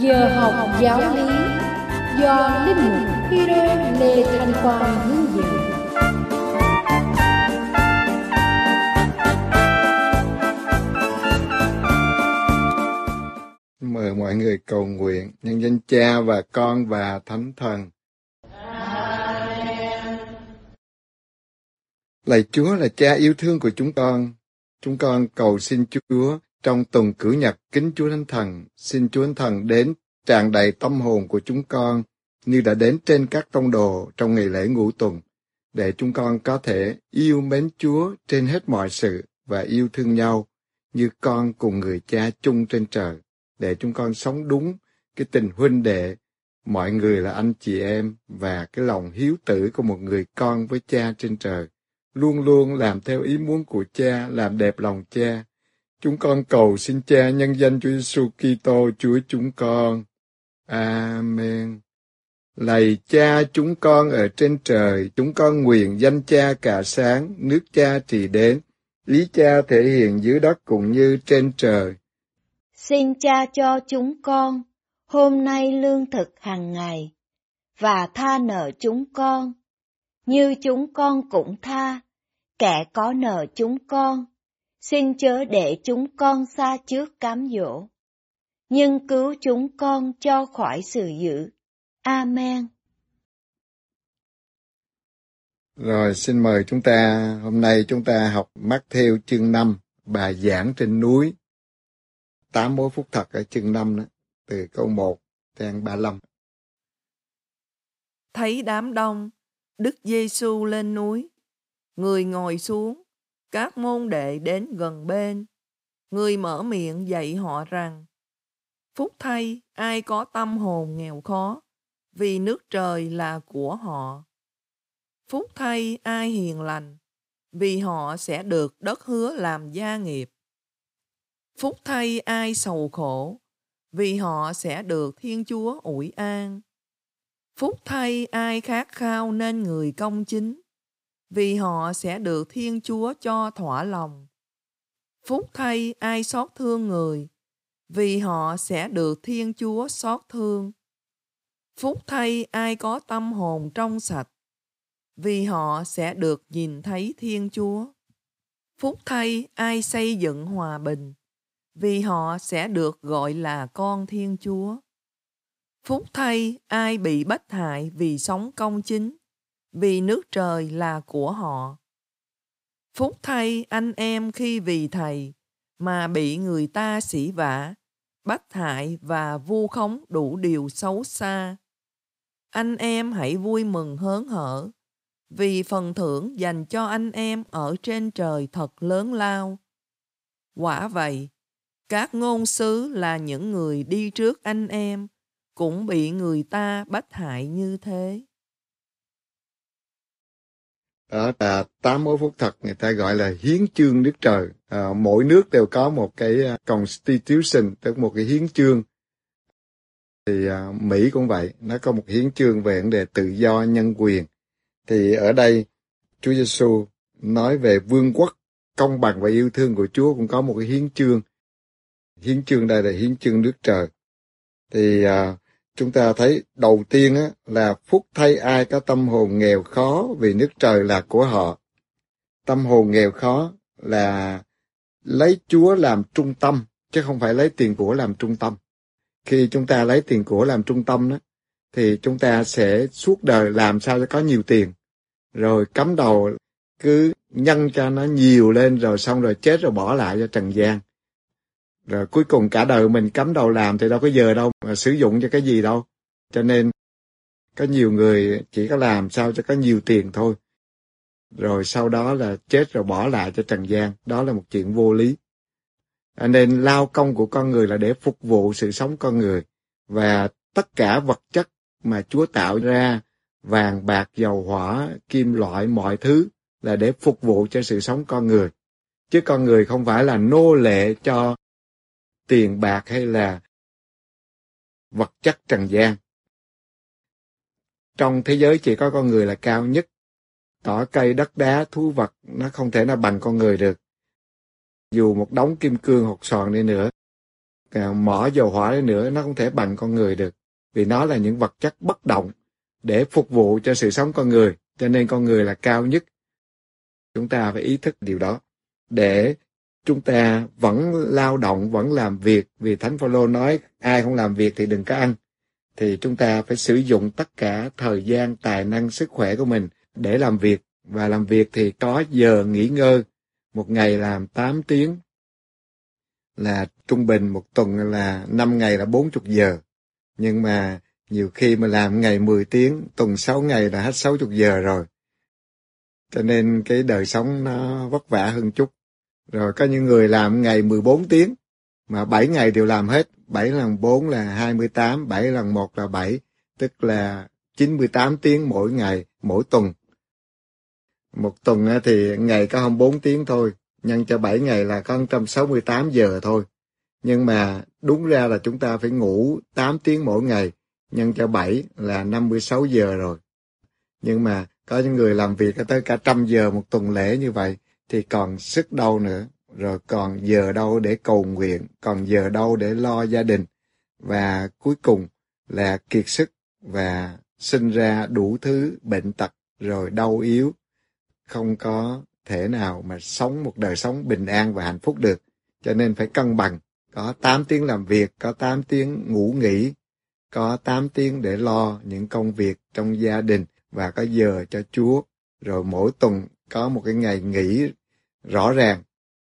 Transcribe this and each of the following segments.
Giờ học giáo lý do Linh mục Peter Lê Thanh Quang hướng dẫn. Mời mọi người cầu nguyện nhân danh Cha và Con và Thánh Thần. Amen. Lạy Chúa là Cha yêu thương của chúng con cầu xin Chúa trong tuần cử nhật kính Chúa Thánh Thần, xin Chúa Thánh Thần đến tràn đầy tâm hồn của chúng con như đã đến trên các tông đồ trong ngày lễ ngũ tuần, để chúng con có thể yêu mến Chúa trên hết mọi sự và yêu thương nhau như con cùng người Cha chung trên trời, để chúng con sống đúng cái tình huynh đệ, mọi người là anh chị em, và cái lòng hiếu tử của một người con với Cha trên trời, luôn luôn làm theo ý muốn của Cha, làm đẹp lòng Cha. Chúng con cầu xin Cha nhân danh Chúa Giêsu Kitô Chúa chúng con. Amen. Lạy Cha chúng con ở trên trời, chúng con nguyện danh Cha cả sáng, nước Cha trì đến, ý Cha thể hiện dưới đất cũng như trên trời. Xin Cha cho chúng con hôm nay lương thực hàng ngày, và tha nợ chúng con, như chúng con cũng tha kẻ có nợ chúng con. Xin chớ để chúng con sa trước cám dỗ, nhưng cứu chúng con cho khỏi sự dữ. Amen. Rồi xin mời hôm nay chúng ta học Mác-thêu chương 5, bài giảng trên núi. 8 mối phúc thật ở chương 5 đó, từ câu 1 trang 35. Thấy đám đông, Đức Giêsu lên núi, người ngồi xuống, các môn đệ đến gần bên. Người mở miệng dạy họ rằng: phúc thay ai có tâm hồn nghèo khó, vì nước trời là của họ. Phúc thay ai hiền lành, vì họ sẽ được đất hứa làm gia nghiệp. Phúc thay ai sầu khổ, vì họ sẽ được Thiên Chúa ủi an. Phúc thay ai khát khao nên người công chính, vì họ sẽ được Thiên Chúa cho thỏa lòng. Phúc thay ai xót thương người, vì họ sẽ được Thiên Chúa xót thương. Phúc thay ai có tâm hồn trong sạch, vì họ sẽ được nhìn thấy Thiên Chúa. Phúc thay ai xây dựng hòa bình, vì họ sẽ được gọi là con Thiên Chúa. Phúc thay ai bị bách hại vì sống công chính, vì nước trời là của họ. Phúc thay anh em khi vì Thầy mà bị người ta sỉ vả, bách hại và vu khống đủ điều xấu xa. Anh em hãy vui mừng hớn hở, vì phần thưởng dành cho anh em ở trên trời thật lớn lao. Quả vậy, các ngôn sứ là những người đi trước anh em cũng bị người ta bách hại như thế. Đó là 8 mối phúc thật, người ta gọi là hiến chương nước trời. Mỗi nước đều có một cái constitution, tức một cái hiến chương. Thì Mỹ cũng vậy, nó có một hiến chương về vấn đề tự do nhân quyền. Thì ở đây Chúa Giêsu nói về vương quốc, công bằng và yêu thương của Chúa cũng có một cái hiến chương. Hiến chương đây là hiến chương nước trời. Thì chúng ta thấy đầu tiên là phúc thay ai có tâm hồn nghèo khó, vì nước trời là của họ. Tâm hồn nghèo khó là lấy Chúa làm trung tâm, chứ không phải lấy tiền của làm trung tâm. Khi chúng ta lấy tiền của làm trung tâm đó, thì chúng ta sẽ suốt đời làm sao cho có nhiều tiền, rồi cắm đầu cứ nhân cho nó nhiều lên, rồi xong rồi chết rồi bỏ lại cho trần gian. Rồi cuối cùng cả đời mình cắm đầu làm thì đâu có giờ đâu mà sử dụng cho cái gì đâu. Cho nên có nhiều người chỉ có làm sao cho có nhiều tiền thôi, rồi sau đó là chết rồi bỏ lại cho trần gian. Đó là một chuyện vô lý. Nên lao công của con người là để phục vụ sự sống con người, và tất cả vật chất mà Chúa tạo ra, vàng bạc dầu hỏa kim loại mọi thứ, là để phục vụ cho sự sống con người, chứ con người không phải là nô lệ cho tiền bạc hay là vật chất trần gian. Trong thế giới chỉ có con người là cao nhất. Cỏ cây đất đá thú vật nó không thể nào bằng con người được. Dù một đống kim cương hột xoàn đi nữa, mỏ dầu hỏa đi nữa, nó không thể bằng con người được. Vì nó là những vật chất bất động để phục vụ cho sự sống con người. Cho nên con người là cao nhất. Chúng ta phải ý thức điều đó. Để chúng ta vẫn lao động, vẫn làm việc. Vì Thánh Phaolô nói ai không làm việc thì đừng có ăn. Thì chúng ta phải sử dụng tất cả thời gian, tài năng, sức khỏe của mình để làm việc. Và làm việc thì có giờ nghỉ ngơi. Một ngày làm 8 tiếng. Là trung bình một tuần là 5 ngày là 40 giờ. Nhưng mà nhiều khi mà làm ngày 10 tiếng, tuần 6 ngày là hết 60 giờ rồi. Cho nên cái đời sống nó vất vả hơn chút. Rồi có những người làm ngày 14 tiếng, mà 7 ngày đều làm hết. 7 lần 4 là 28, 7 lần 1 là 7, tức là 98 tiếng mỗi ngày, mỗi tuần. Một tuần thì ngày có 24 tiếng thôi, nhân cho 7 ngày là có 168 giờ thôi. Nhưng mà đúng ra là chúng ta phải ngủ 8 tiếng mỗi ngày, nhân cho 7 là 56 giờ rồi. Nhưng mà có những người làm việc tới cả 100 giờ một tuần lễ như vậy, thì còn sức đâu nữa, rồi còn giờ đâu để cầu nguyện, còn giờ đâu để lo gia đình. Và cuối cùng là kiệt sức và sinh ra đủ thứ bệnh tật, rồi đau yếu, không có thể nào mà sống một đời sống bình an và hạnh phúc được. Cho nên phải cân bằng, có 8 tiếng làm việc, có 8 tiếng ngủ nghỉ, có 8 tiếng để lo những công việc trong gia đình và có giờ cho Chúa. Rồi mỗi tuần có một cái ngày nghỉ rõ ràng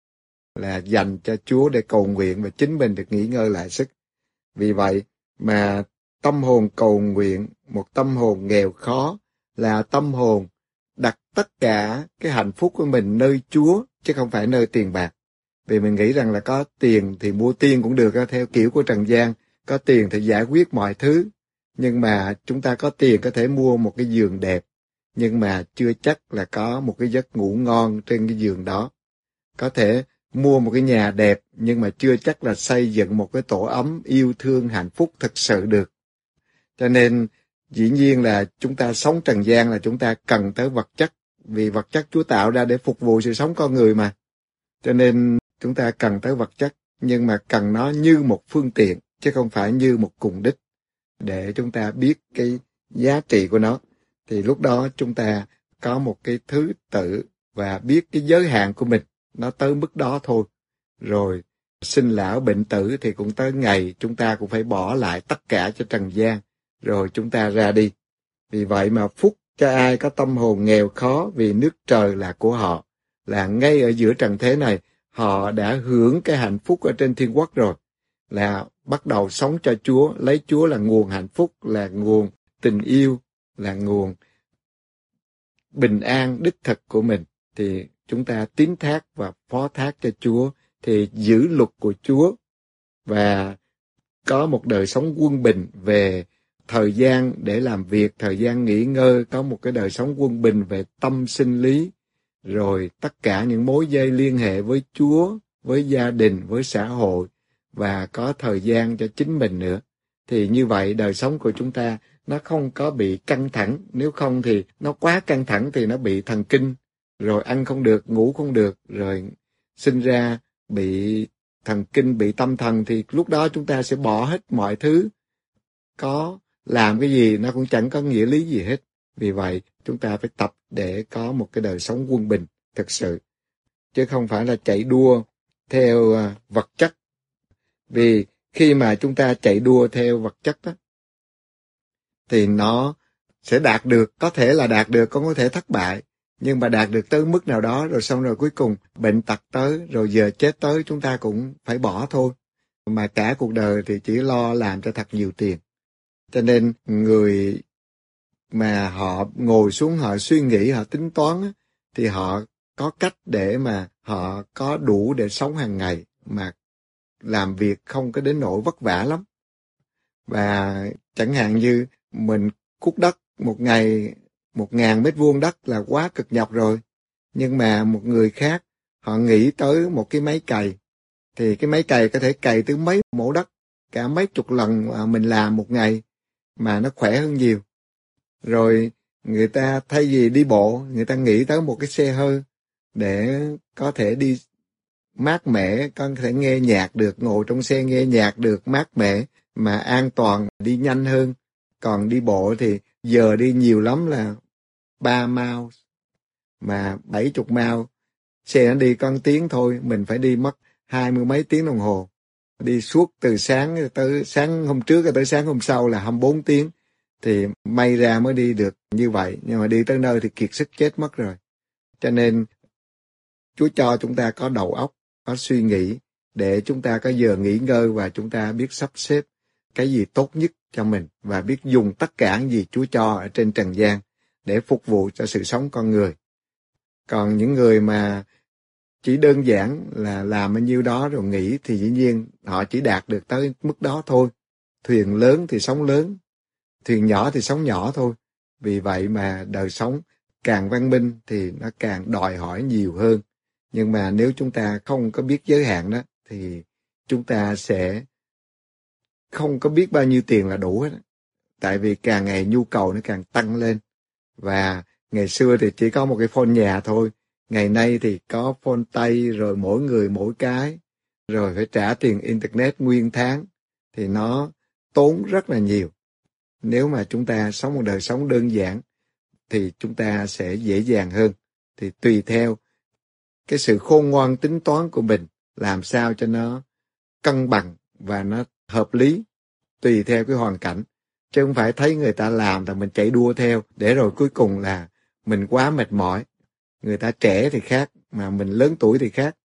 là dành cho Chúa để cầu nguyện và chính mình được nghỉ ngơi lại sức. Vì vậy mà tâm hồn cầu nguyện, một tâm hồn nghèo khó là tâm hồn đặt tất cả cái hạnh phúc của mình nơi Chúa, chứ không phải nơi tiền bạc. Vì mình nghĩ rằng là có tiền thì mua tiên cũng được, theo kiểu của Trần gian, có tiền thì giải quyết mọi thứ. Nhưng mà chúng ta có tiền có thể mua một cái giường đẹp, nhưng mà chưa chắc là có một cái giấc ngủ ngon trên cái giường đó. Có thể mua một cái nhà đẹp, nhưng mà chưa chắc là xây dựng một cái tổ ấm yêu thương hạnh phúc thực sự được. Cho nên dĩ nhiên là chúng ta sống trần gian là chúng ta cần tới vật chất, vì vật chất Chúa tạo ra để phục vụ sự sống con người mà. Cho nên chúng ta cần tới vật chất, nhưng mà cần nó như một phương tiện, chứ không phải như một cùng đích, để chúng ta biết cái giá trị của nó. Thì lúc đó chúng ta có một cái thứ tự và biết cái giới hạn của mình, nó tới mức đó thôi. Rồi sinh lão bệnh tử thì cũng tới ngày chúng ta cũng phải bỏ lại tất cả cho trần gian, rồi chúng ta ra đi. Vì vậy mà phúc cho ai có tâm hồn nghèo khó, vì nước trời là của họ, là ngay ở giữa trần thế này, họ đã hưởng cái hạnh phúc ở trên thiên quốc rồi, là bắt đầu sống cho Chúa, lấy Chúa là nguồn hạnh phúc, là nguồn tình yêu, là nguồn bình an đích thực của mình. Thì chúng ta tín thác và phó thác cho Chúa, thì giữ luật của Chúa và có một đời sống quân bình về thời gian để làm việc, thời gian nghỉ ngơi, có một cái đời sống quân bình về tâm sinh lý, rồi tất cả những mối dây liên hệ với Chúa, với gia đình, với xã hội, và có thời gian cho chính mình nữa. Thì như vậy đời sống của chúng ta nó không có bị căng thẳng, nếu không thì nó quá căng thẳng thì nó bị thần kinh, rồi ăn không được, ngủ không được, rồi sinh ra bị thần kinh, bị tâm thần, thì lúc đó chúng ta sẽ bỏ hết mọi thứ, có làm cái gì nó cũng chẳng có nghĩa lý gì hết. Vì vậy chúng ta phải tập để có một cái đời sống quân bình thực sự, chứ không phải là chạy đua theo vật chất. Vì khi mà chúng ta chạy đua theo vật chất đó, thì nó sẽ đạt được, có thể là đạt được, cũng có thể thất bại, nhưng mà đạt được tới mức nào đó rồi xong rồi cuối cùng bệnh tật tới, rồi giờ chết tới, chúng ta cũng phải bỏ thôi. Mà cả cuộc đời thì chỉ lo làm cho thật nhiều tiền. Cho nên người mà họ ngồi xuống, họ suy nghĩ, họ tính toán, thì họ có cách để mà họ có đủ để sống hàng ngày, mà làm việc không có đến nỗi vất vả lắm. Và chẳng hạn như mình cuốc đất một ngày 1.000 mét vuông đất là quá cực nhọc rồi. Nhưng mà một người khác, họ nghĩ tới một cái máy cày, thì cái máy cày có thể cày tới mấy mẫu đất, cả mấy chục lần mà mình làm một ngày, mà nó khỏe hơn nhiều. Rồi người ta thay vì đi bộ, người ta nghĩ tới một cái xe hơi để có thể đi mát mẻ, con có thể nghe nhạc được, ngồi trong xe nghe nhạc được, mát mẻ, mà an toàn, đi nhanh hơn. Còn đi bộ thì giờ đi nhiều lắm là 3 mile, mà 70 mile, xe nó đi có 1 tiếng thôi, mình phải đi mất 20 mấy tiếng đồng hồ. Đi suốt từ sáng tới sáng hôm trước tới sáng hôm sau là 24 tiếng, thì may ra mới đi được như vậy, nhưng mà đi tới nơi thì kiệt sức chết mất rồi. Cho nên Chúa cho chúng ta có đầu óc, có suy nghĩ, để chúng ta có giờ nghỉ ngơi và chúng ta biết sắp xếp cái gì tốt nhất cho mình, và biết dùng tất cả những gì Chúa cho ở trên trần gian để phục vụ cho sự sống con người. Còn những người mà chỉ đơn giản là làm bao nhiêu đó rồi nghỉ thì dĩ nhiên họ chỉ đạt được tới mức đó thôi. Thuyền lớn thì sống lớn, thuyền nhỏ thì sống nhỏ thôi. Vì vậy mà đời sống càng văn minh thì nó càng đòi hỏi nhiều hơn. Nhưng mà nếu chúng ta không có biết giới hạn đó thì chúng ta sẽ không có biết bao nhiêu tiền là đủ hết. Tại vì càng ngày nhu cầu nó càng tăng lên. Và ngày xưa thì chỉ có một cái phone nhà thôi. Ngày nay thì có phone tay, rồi mỗi người mỗi cái, rồi phải trả tiền internet nguyên tháng, thì nó tốn rất là nhiều. Nếu mà chúng ta sống một đời sống đơn giản thì chúng ta sẽ dễ dàng hơn. Thì tùy theo cái sự khôn ngoan tính toán của mình, làm sao cho nó cân bằng và nó hợp lý, tùy theo cái hoàn cảnh. Chứ không phải thấy người ta làm thì mình chạy đua theo, để rồi cuối cùng là mình quá mệt mỏi. Người ta trẻ thì khác, mà mình lớn tuổi thì khác.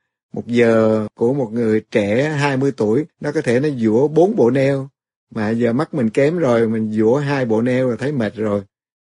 1 giờ của một người trẻ 20 tuổi, nó có thể nó giũa 4 bộ neo, mà giờ mắt mình kém rồi, mình giũa 2 bộ neo là thấy mệt rồi.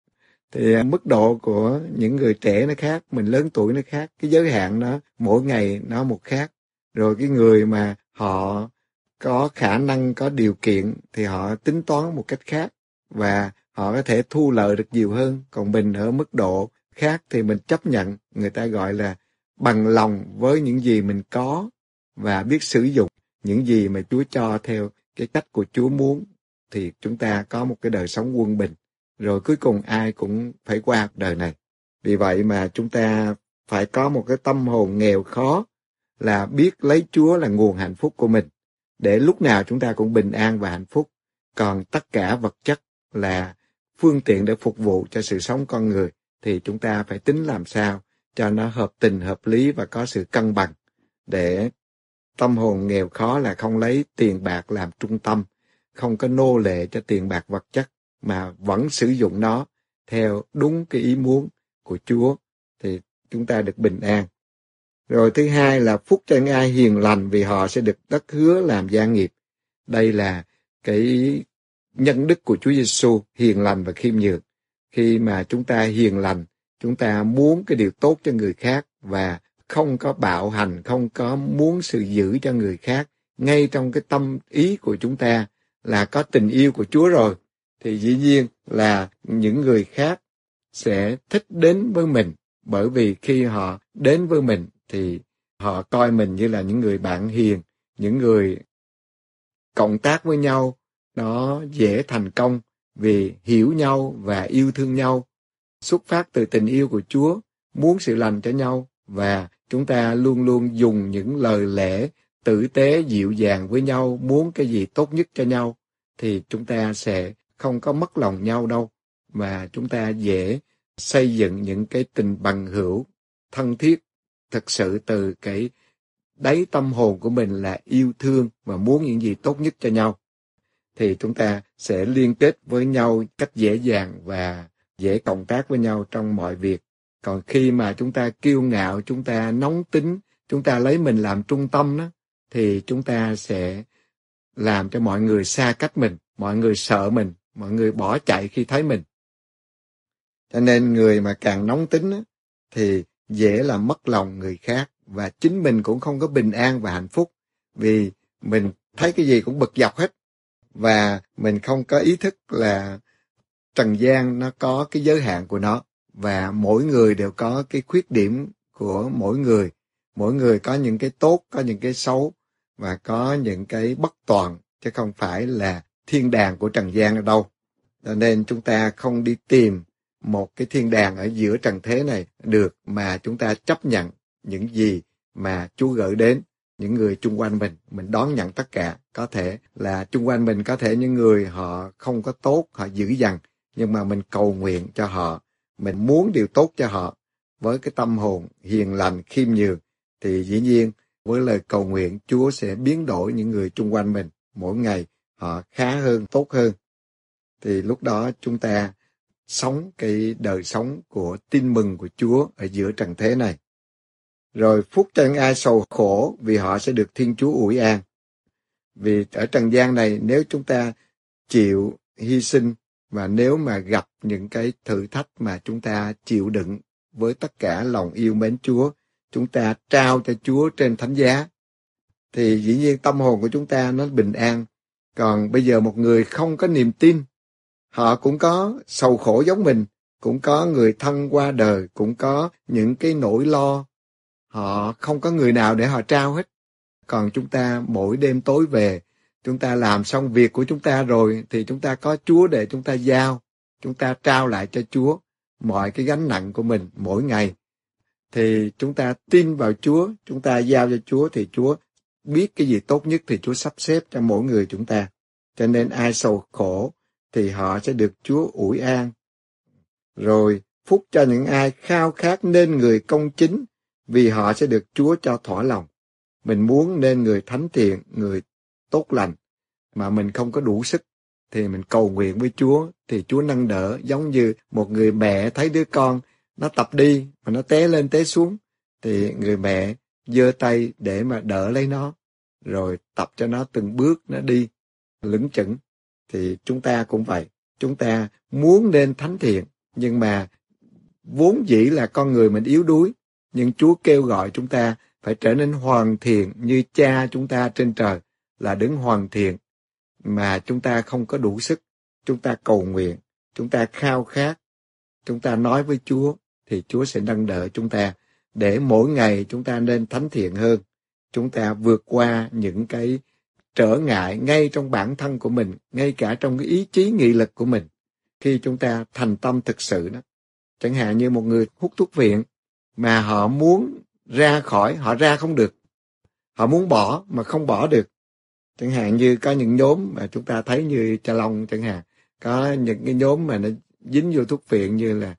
Thì mức độ của những người trẻ nó khác, mình lớn tuổi nó khác, cái giới hạn nó mỗi ngày nó một khác. Rồi cái người mà họ có khả năng, có điều kiện thì họ tính toán một cách khác, và họ có thể thu lợi được nhiều hơn. Còn mình ở mức độ khác thì mình chấp nhận, người ta gọi là bằng lòng với những gì mình có, và biết sử dụng những gì mà Chúa cho theo cái cách của Chúa muốn, thì chúng ta có một cái đời sống quân bình. Rồi cuối cùng ai cũng phải qua đời này. Vì vậy mà chúng ta phải có một cái tâm hồn nghèo khó, là biết lấy Chúa là nguồn hạnh phúc của mình, để lúc nào chúng ta cũng bình an và hạnh phúc. Còn tất cả vật chất là phương tiện để phục vụ cho sự sống con người, thì chúng ta phải tính làm sao cho nó hợp tình, hợp lý và có sự cân bằng. Để tâm hồn nghèo khó là không lấy tiền bạc làm trung tâm, không có nô lệ cho tiền bạc vật chất, mà vẫn sử dụng nó theo đúng cái ý muốn của Chúa, thì chúng ta được bình an. Rồi thứ hai là phúc cho những ai hiền lành, vì họ sẽ được đất hứa làm gia nghiệp. Đây là cái nhân đức của Chúa Giêsu, hiền lành và khiêm nhường. Khi mà chúng ta hiền lành, chúng ta muốn cái điều tốt cho người khác và không có bạo hành, không có muốn sự dữ cho người khác. Ngay trong cái tâm ý của chúng ta là có tình yêu của Chúa rồi, thì dĩ nhiên là những người khác sẽ thích đến với mình, bởi vì khi họ đến với mình thì họ coi mình như là những người bạn hiền, những người cộng tác với nhau, nó dễ thành công vì hiểu nhau và yêu thương nhau, xuất phát từ tình yêu của Chúa, muốn sự lành cho nhau, và chúng ta luôn luôn dùng những lời lẽ tử tế dịu dàng với nhau, muốn cái gì tốt nhất cho nhau, thì chúng ta sẽ không có mất lòng nhau đâu, mà chúng ta dễ xây dựng những cái tình bằng hữu thân thiết thực sự từ cái đáy tâm hồn của mình là yêu thương và muốn những gì tốt nhất cho nhau. Thì chúng ta sẽ liên kết với nhau cách dễ dàng và dễ cộng tác với nhau trong mọi việc. Còn khi mà chúng ta kiêu ngạo, chúng ta nóng tính, chúng ta lấy mình làm trung tâm đó, thì chúng ta sẽ làm cho mọi người xa cách mình, mọi người sợ mình, mọi người bỏ chạy khi thấy mình. Cho nên người mà càng nóng tính đó, thì dễ làm mất lòng người khác, và chính mình cũng không có bình an và hạnh phúc, vì mình thấy cái gì cũng bực dọc hết, và mình không có ý thức là trần gian nó có cái giới hạn của nó, và mỗi người đều có cái khuyết điểm của mỗi người có những cái tốt, có những cái xấu, và có những cái bất toàn, chứ không phải là thiên đàng của trần gian ở đâu. Cho nên chúng ta không đi tìm một cái thiên đàng ở giữa trần thế này được, mà chúng ta chấp nhận những gì mà Chúa gửi đến những người chung quanh mình đón nhận tất cả. Có thể là chung quanh mình, có thể những người họ không có tốt, họ dữ dằn, nhưng mà mình cầu nguyện cho họ, mình muốn điều tốt cho họ với cái tâm hồn hiền lành, khiêm nhường, thì dĩ nhiên với lời cầu nguyện Chúa sẽ biến đổi những người chung quanh mình, mỗi ngày họ khá hơn, tốt hơn. Thì lúc đó chúng ta sống cái đời sống của tin mừng của Chúa ở giữa trần thế này. Rồi phúc cho những ai sầu khổ, vì họ sẽ được Thiên Chúa ủi an. Vì ở trần gian này, nếu chúng ta chịu hy sinh, và nếu mà gặp những cái thử thách mà chúng ta chịu đựng với tất cả lòng yêu mến Chúa, chúng ta trao cho Chúa trên thánh giá, thì dĩ nhiên tâm hồn của chúng ta nó bình an. Còn bây giờ một người không có niềm tin, họ cũng có sầu khổ giống mình, cũng có người thân qua đời, cũng có những cái nỗi lo, họ không có người nào để họ trao hết. Còn chúng ta mỗi đêm tối về, chúng ta làm xong việc của chúng ta rồi, thì chúng ta có Chúa để chúng ta giao, chúng ta trao lại cho Chúa mọi cái gánh nặng của mình mỗi ngày. Thì chúng ta tin vào Chúa, chúng ta giao cho Chúa, thì Chúa biết cái gì tốt nhất thì Chúa sắp xếp cho mỗi người chúng ta. Cho nên ai sầu khổ thì họ sẽ được Chúa ủi an. Rồi phúc cho những ai khao khát nên người công chính, vì họ sẽ được Chúa cho thỏa lòng. Mình muốn nên người thánh thiện, người tốt lành, mà mình không có đủ sức, thì mình cầu nguyện với Chúa, thì Chúa nâng đỡ, giống như một người mẹ thấy đứa con nó tập đi, mà nó té lên té xuống, thì người mẹ giơ tay để mà đỡ lấy nó, rồi tập cho nó từng bước nó đi, lững chững. Thì chúng ta cũng vậy, chúng ta muốn nên thánh thiện, nhưng mà vốn dĩ là con người mình yếu đuối, nhưng Chúa kêu gọi chúng ta phải trở nên hoàn thiện như Cha chúng ta trên trời là đấng hoàn thiện, mà chúng ta không có đủ sức. Chúng ta cầu nguyện, chúng ta khao khát, chúng ta nói với Chúa, thì Chúa sẽ nâng đỡ chúng ta, để mỗi ngày chúng ta nên thánh thiện hơn. Chúng ta vượt qua những cái trở ngại ngay trong bản thân của mình, ngay cả trong cái ý chí nghị lực của mình. Khi chúng ta thành tâm thực sự đó, chẳng hạn như một người hút thuốc phiện, mà họ muốn ra khỏi, họ ra không được. Họ muốn bỏ mà không bỏ được. Chẳng hạn như có những nhóm mà chúng ta thấy như Cha Long chẳng hạn, có những cái nhóm mà nó dính vô thuốc phiện, như là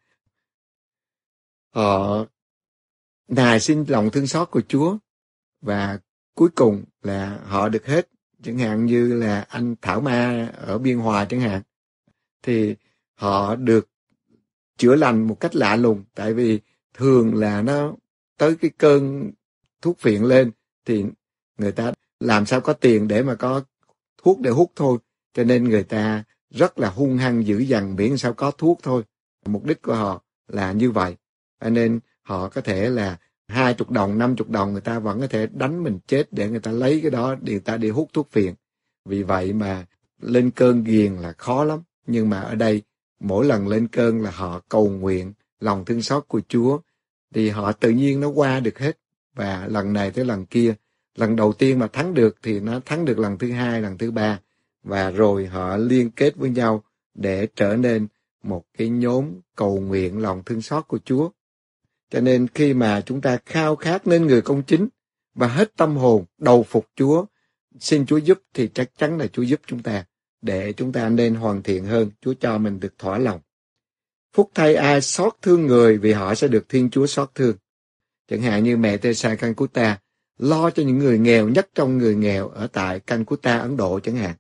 họ nài xin lòng thương xót của Chúa, và cuối cùng là họ được hết. Chẳng hạn như là anh Thảo Ma ở Biên Hòa chẳng hạn, thì họ được chữa lành một cách lạ lùng, tại vì thường là nó tới cái cơn thuốc phiện lên thì người ta làm sao có tiền để mà có thuốc để hút thôi, cho nên người ta rất là hung hăng dữ dằn, miễn sao có thuốc thôi. Mục đích của họ là như vậy, cho nên họ có thể là 20 đồng, 50 đồng người ta vẫn có thể đánh mình chết để người ta lấy cái đó để người ta đi hút thuốc phiện. Vì vậy mà lên cơn ghiền là khó lắm. Nhưng mà ở đây mỗi lần lên cơn là họ cầu nguyện lòng thương xót của Chúa, thì họ tự nhiên nó qua được hết. Và lần này tới lần kia, lần đầu tiên mà thắng được thì nó thắng được lần thứ hai, lần thứ ba, và rồi họ liên kết với nhau để trở nên một cái nhóm cầu nguyện lòng thương xót của Chúa. Cho nên khi mà chúng ta khao khát nên người công chính và hết tâm hồn đầu phục Chúa, xin Chúa giúp, thì chắc chắn là Chúa giúp chúng ta để chúng ta nên hoàn thiện hơn. Chúa cho mình được thỏa lòng. Phúc thay ai xót thương người, vì họ sẽ được Thiên Chúa xót thương. Chẳng hạn như mẹ Teresa Calcutta lo cho những người nghèo nhất trong người nghèo ở tại Calcutta, Ấn Độ chẳng hạn.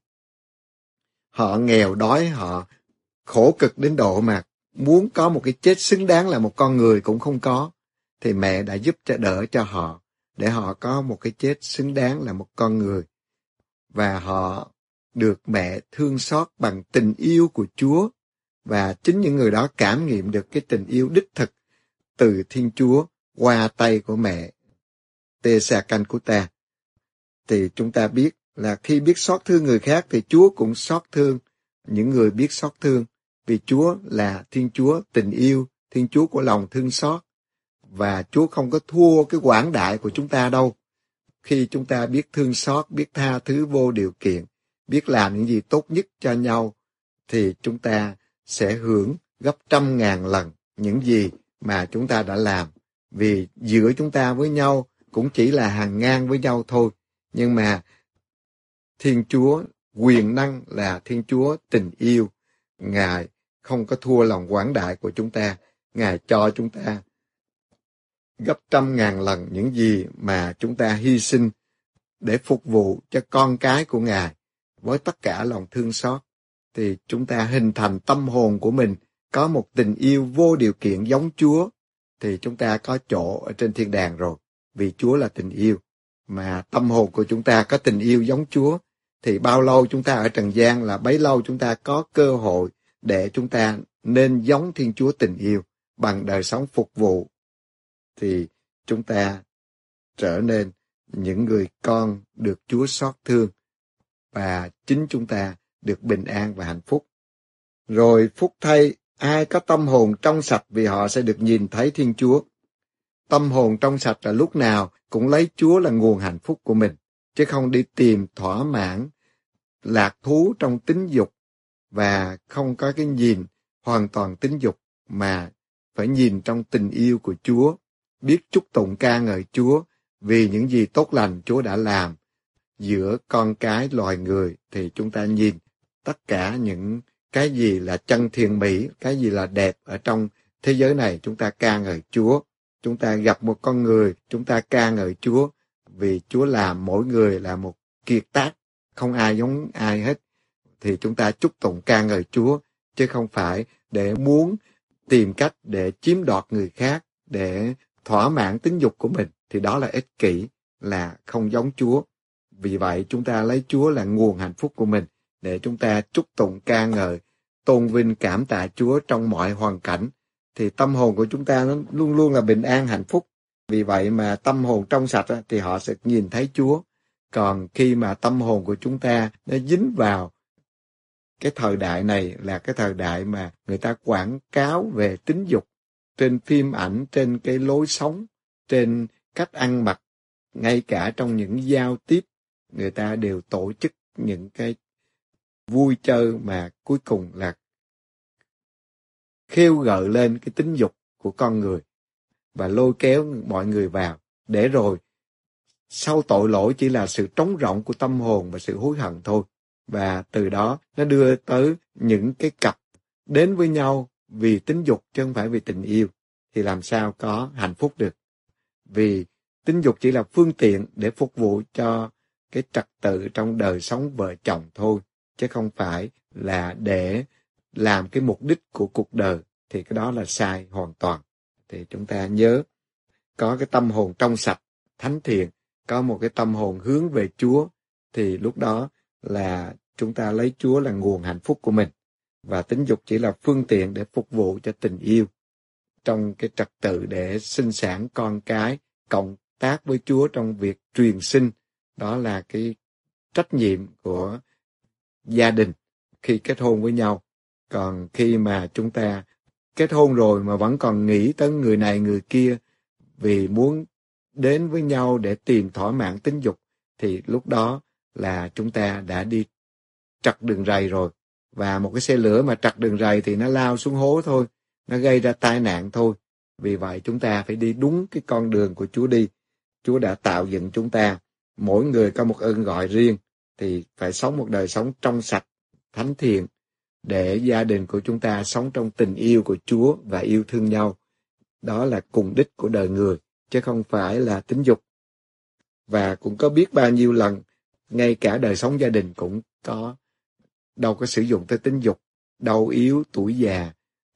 Họ nghèo đói, họ khổ cực đến độ mà muốn có một cái chết xứng đáng là một con người cũng không có, thì mẹ đã giúp đỡ cho họ, để họ có một cái chết xứng đáng là một con người. Và họ được mẹ thương xót bằng tình yêu của Chúa, và chính những người đó cảm nghiệm được cái tình yêu đích thực từ Thiên Chúa qua tay của mẹ Teresa Calcutta. Thì chúng ta biết là khi biết xót thương người khác thì Chúa cũng xót thương những người biết xót thương, vì Chúa là Thiên Chúa tình yêu, Thiên Chúa của lòng thương xót, và Chúa không có thua cái quảng đại của chúng ta đâu. Khi chúng ta biết thương xót, biết tha thứ vô điều kiện, biết làm những gì tốt nhất cho nhau, thì chúng ta sẽ hưởng gấp 100.000 lần những gì mà chúng ta đã làm. Vì giữa chúng ta với nhau cũng chỉ là hàng ngang với nhau thôi. Nhưng mà Thiên Chúa quyền năng là Thiên Chúa tình yêu. Ngài không có thua lòng quảng đại của chúng ta. Ngài cho chúng ta gấp 100.000 lần những gì mà chúng ta hy sinh để phục vụ cho con cái của Ngài. Với tất cả lòng thương xót, thì chúng ta hình thành tâm hồn của mình có một tình yêu vô điều kiện giống Chúa, thì chúng ta có chỗ ở trên thiên đàng rồi. Vì Chúa là tình yêu, mà tâm hồn của chúng ta có tình yêu giống Chúa, thì bao lâu chúng ta ở trần gian là bấy lâu chúng ta có cơ hội để chúng ta nên giống Thiên Chúa tình yêu. Bằng đời sống phục vụ, thì chúng ta trở nên những người con được Chúa xót thương, và chính chúng ta được bình an và hạnh phúc. Rồi phúc thay ai có tâm hồn trong sạch, vì họ sẽ được nhìn thấy Thiên Chúa. Tâm hồn trong sạch là lúc nào cũng lấy Chúa là nguồn hạnh phúc của mình, chứ không đi tìm thỏa mãn, lạc thú trong tính dục, và không có cái nhìn hoàn toàn tính dục, mà phải nhìn trong tình yêu của Chúa, biết chúc tụng ca ngợi Chúa vì những gì tốt lành Chúa đã làm giữa con cái loài người. Thì chúng ta nhìn tất cả những cái gì là chân thiện mỹ, cái gì là đẹp ở trong thế giới này, chúng ta ca ngợi Chúa. Chúng ta gặp một con người, chúng ta ca ngợi Chúa, vì Chúa làm mỗi người là một kiệt tác, không ai giống ai hết. Thì chúng ta chúc tụng ca ngợi Chúa, chứ không phải để muốn tìm cách để chiếm đoạt người khác, để thỏa mãn tính dục của mình, thì đó là ích kỷ, là không giống Chúa. Vì vậy chúng ta lấy Chúa là nguồn hạnh phúc của mình, để chúng ta chúc tụng ca ngợi, tôn vinh cảm tạ Chúa trong mọi hoàn cảnh, thì tâm hồn của chúng ta nó luôn luôn là bình an hạnh phúc. Vì vậy mà tâm hồn trong sạch thì họ sẽ nhìn thấy Chúa. Còn khi mà tâm hồn của chúng ta nó dính vào cái thời đại này, là cái thời đại mà người ta quảng cáo về tính dục, trên phim ảnh, trên cái lối sống, trên cách ăn mặc, ngay cả trong những giao tiếp, người ta đều tổ chức những cái vui chơi mà cuối cùng là khêu gợi lên cái tính dục của con người, và lôi kéo mọi người vào, để rồi sau tội lỗi chỉ là sự trống rỗng của tâm hồn và sự hối hận thôi. Và từ đó nó đưa tới những cái cặp đến với nhau vì tính dục chứ không phải vì tình yêu, thì làm sao có hạnh phúc được. Vì tính dục chỉ là phương tiện để phục vụ cho cái trật tự trong đời sống vợ chồng thôi, chứ không phải là để làm cái mục đích của cuộc đời, thì cái đó là sai hoàn toàn. Thì chúng ta nhớ, có cái tâm hồn trong sạch, thánh thiện, có một cái tâm hồn hướng về Chúa, thì lúc đó là chúng ta lấy Chúa là nguồn hạnh phúc của mình, và tính dục chỉ là phương tiện để phục vụ cho tình yêu trong cái trật tự để sinh sản con cái, cộng tác với Chúa trong việc truyền sinh. Đó là cái trách nhiệm của gia đình khi kết hôn với nhau. Còn khi mà chúng ta kết hôn rồi mà vẫn còn nghĩ tới người này người kia vì muốn đến với nhau để tìm thỏa mãn tính dục, thì lúc đó là chúng ta đã đi trật đường ray rồi. Và một cái xe lửa mà trật đường ray thì nó lao xuống hố thôi, nó gây ra tai nạn thôi. Vì vậy chúng ta phải đi đúng cái con đường của Chúa đi. Chúa đã tạo dựng chúng ta, mỗi người có một ơn gọi riêng, thì phải sống một đời sống trong sạch, thánh thiện, để gia đình của chúng ta sống trong tình yêu của Chúa và yêu thương nhau. Đó là cùng đích của đời người, chứ không phải là tính dục. Và cũng có biết bao nhiêu lần, ngay cả đời sống gia đình cũng có, đâu có sử dụng tới tính dục, đau yếu, tuổi già,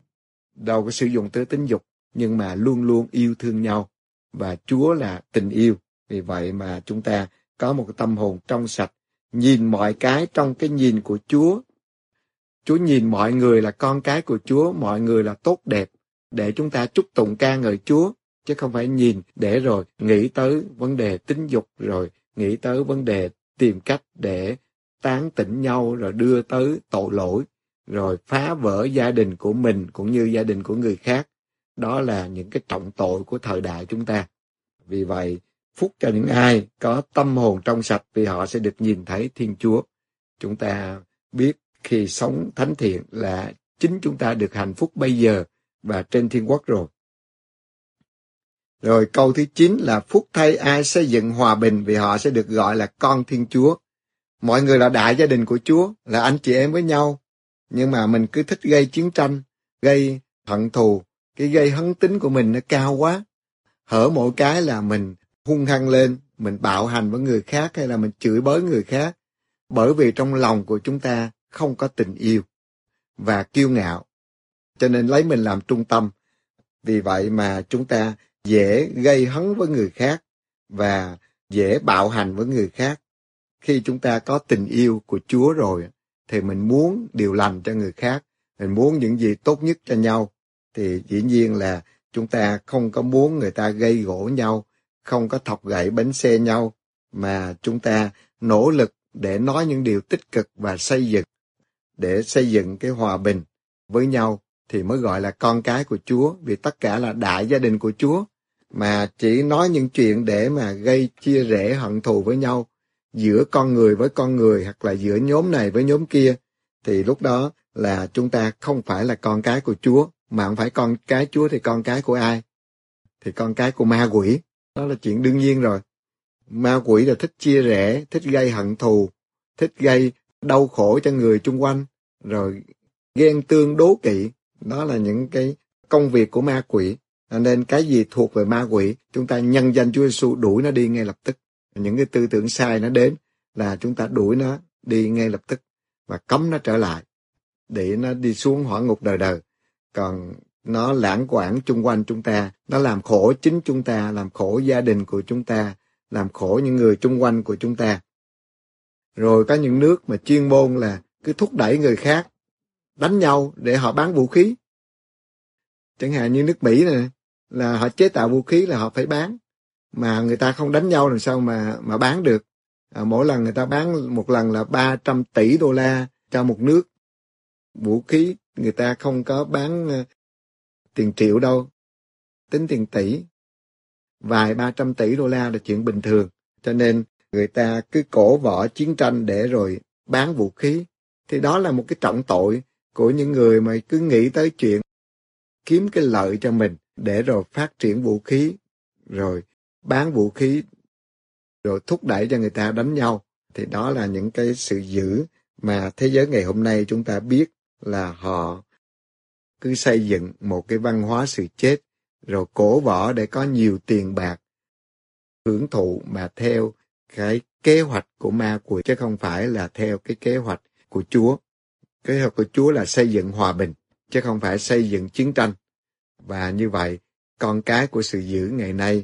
đâu có sử dụng tới tính dục, nhưng mà luôn luôn yêu thương nhau. Và Chúa là tình yêu, vì vậy mà chúng ta có một cái tâm hồn trong sạch, nhìn mọi cái trong cái nhìn của Chúa. Chúa nhìn mọi người là con cái của Chúa, mọi người là tốt đẹp, để chúng ta chúc tụng ca ngợi Chúa, chứ không phải nhìn để rồi nghĩ tới vấn đề tính dục, rồi nghĩ tới vấn đề tìm cách để tán tỉnh nhau, rồi đưa tới tội lỗi, rồi phá vỡ gia đình của mình cũng như gia đình của người khác. Đó là những cái trọng tội của thời đại chúng ta. Vì vậy, phúc cho những ai có tâm hồn trong sạch, vì họ sẽ được nhìn thấy Thiên Chúa. Chúng ta biết khi sống thánh thiện là chính chúng ta được hạnh phúc bây giờ và trên thiên quốc rồi. Rồi câu thứ 9 là phúc thay ai xây dựng hòa bình vì họ sẽ được gọi là con Thiên Chúa. Mọi người là đại gia đình của Chúa, là anh chị em với nhau. Nhưng mà mình cứ thích gây chiến tranh, gây hận thù, cái gây hấn tính của mình nó cao quá. Hở mỗi cái là mình hung hăng lên, mình bạo hành với người khác hay là mình chửi bới người khác. Bởi vì trong lòng của chúng ta không có tình yêu và kiêu ngạo, cho nên lấy mình làm trung tâm. Vì vậy mà chúng ta dễ gây hấn với người khác và dễ bạo hành với người khác. Khi chúng ta có tình yêu của Chúa rồi, thì mình muốn điều lành cho người khác, mình muốn những gì tốt nhất cho nhau, thì dĩ nhiên là chúng ta không có muốn người ta gây gổ nhau, không có thọc gậy bánh xe nhau, mà chúng ta nỗ lực để nói những điều tích cực và xây dựng, để xây dựng cái hòa bình với nhau, thì mới gọi là con cái của Chúa, vì tất cả là đại gia đình của Chúa. Mà chỉ nói những chuyện để mà gây chia rẽ hận thù với nhau, giữa con người với con người, hoặc là giữa nhóm này với nhóm kia, thì lúc đó là chúng ta không phải là con cái của Chúa, mà không phải con cái Chúa thì con cái của ai? Thì con cái của ma quỷ. Đó là chuyện đương nhiên rồi. Ma quỷ là thích chia rẽ, thích gây hận thù, thích gây đau khổ cho người chung quanh, rồi ghen tương đố kỵ. Đó là những cái công việc của ma quỷ. Nên cái gì thuộc về ma quỷ, chúng ta nhân danh Chúa Giêsu đuổi nó đi ngay lập tức. Những cái tư tưởng sai nó đến là chúng ta đuổi nó đi ngay lập tức và cấm nó trở lại để nó đi xuống hỏa ngục đời đời. Còn nó lãng quảng chung quanh chúng ta, nó làm khổ chính chúng ta, làm khổ gia đình của chúng ta, làm khổ những người chung quanh của chúng ta. Rồi có những nước mà chuyên môn là cứ thúc đẩy người khác đánh nhau để họ bán vũ khí. Chẳng hạn như nước Mỹ này, là họ chế tạo vũ khí là họ phải bán, mà người ta không đánh nhau làm sao mà bán được. Mỗi lần người ta bán một lần là 300 tỷ đô la cho một nước. Vũ khí người ta không có bán tiền triệu đâu, tính tiền tỷ. Vài 300 tỷ đô la là chuyện bình thường. Cho nên người ta cứ cổ võ chiến tranh để rồi bán vũ khí. Thì đó là một cái trọng tội của những người mà cứ nghĩ tới chuyện kiếm cái lợi cho mình để rồi phát triển vũ khí, rồi bán vũ khí, rồi thúc đẩy cho người ta đánh nhau. Thì đó là những cái sự dữ mà thế giới ngày hôm nay chúng ta biết là họ cứ xây dựng một cái văn hóa sự chết, rồi cổ võ để có nhiều tiền bạc, hưởng thụ mà theo cái kế hoạch của ma quỷ, chứ không phải là theo cái kế hoạch của Chúa. Kế hoạch của Chúa là xây dựng hòa bình, chứ không phải xây dựng chiến tranh. Và như vậy, con cái của sự dữ ngày nay,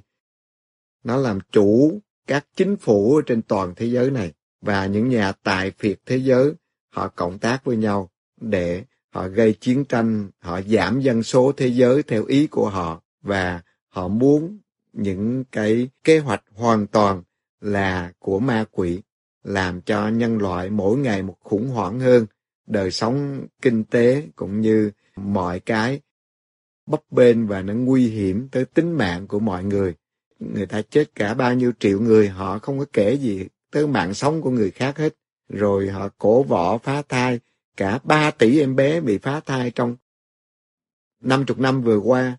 nó làm chủ các chính phủ trên toàn thế giới này, và những nhà tài phiệt thế giới, họ cộng tác với nhau để họ gây chiến tranh, họ giảm dân số thế giới theo ý của họ, và họ muốn những cái kế hoạch hoàn toàn là của ma quỷ, làm cho nhân loại mỗi ngày một khủng hoảng hơn, đời sống kinh tế cũng như mọi cái bấp bênh và nó nguy hiểm tới tính mạng của mọi người. Người ta chết cả bao nhiêu triệu người, họ không có kể gì tới mạng sống của người khác hết. Rồi họ cổ võ phá thai, cả 3 tỷ em bé bị phá thai trong 50 năm vừa qua.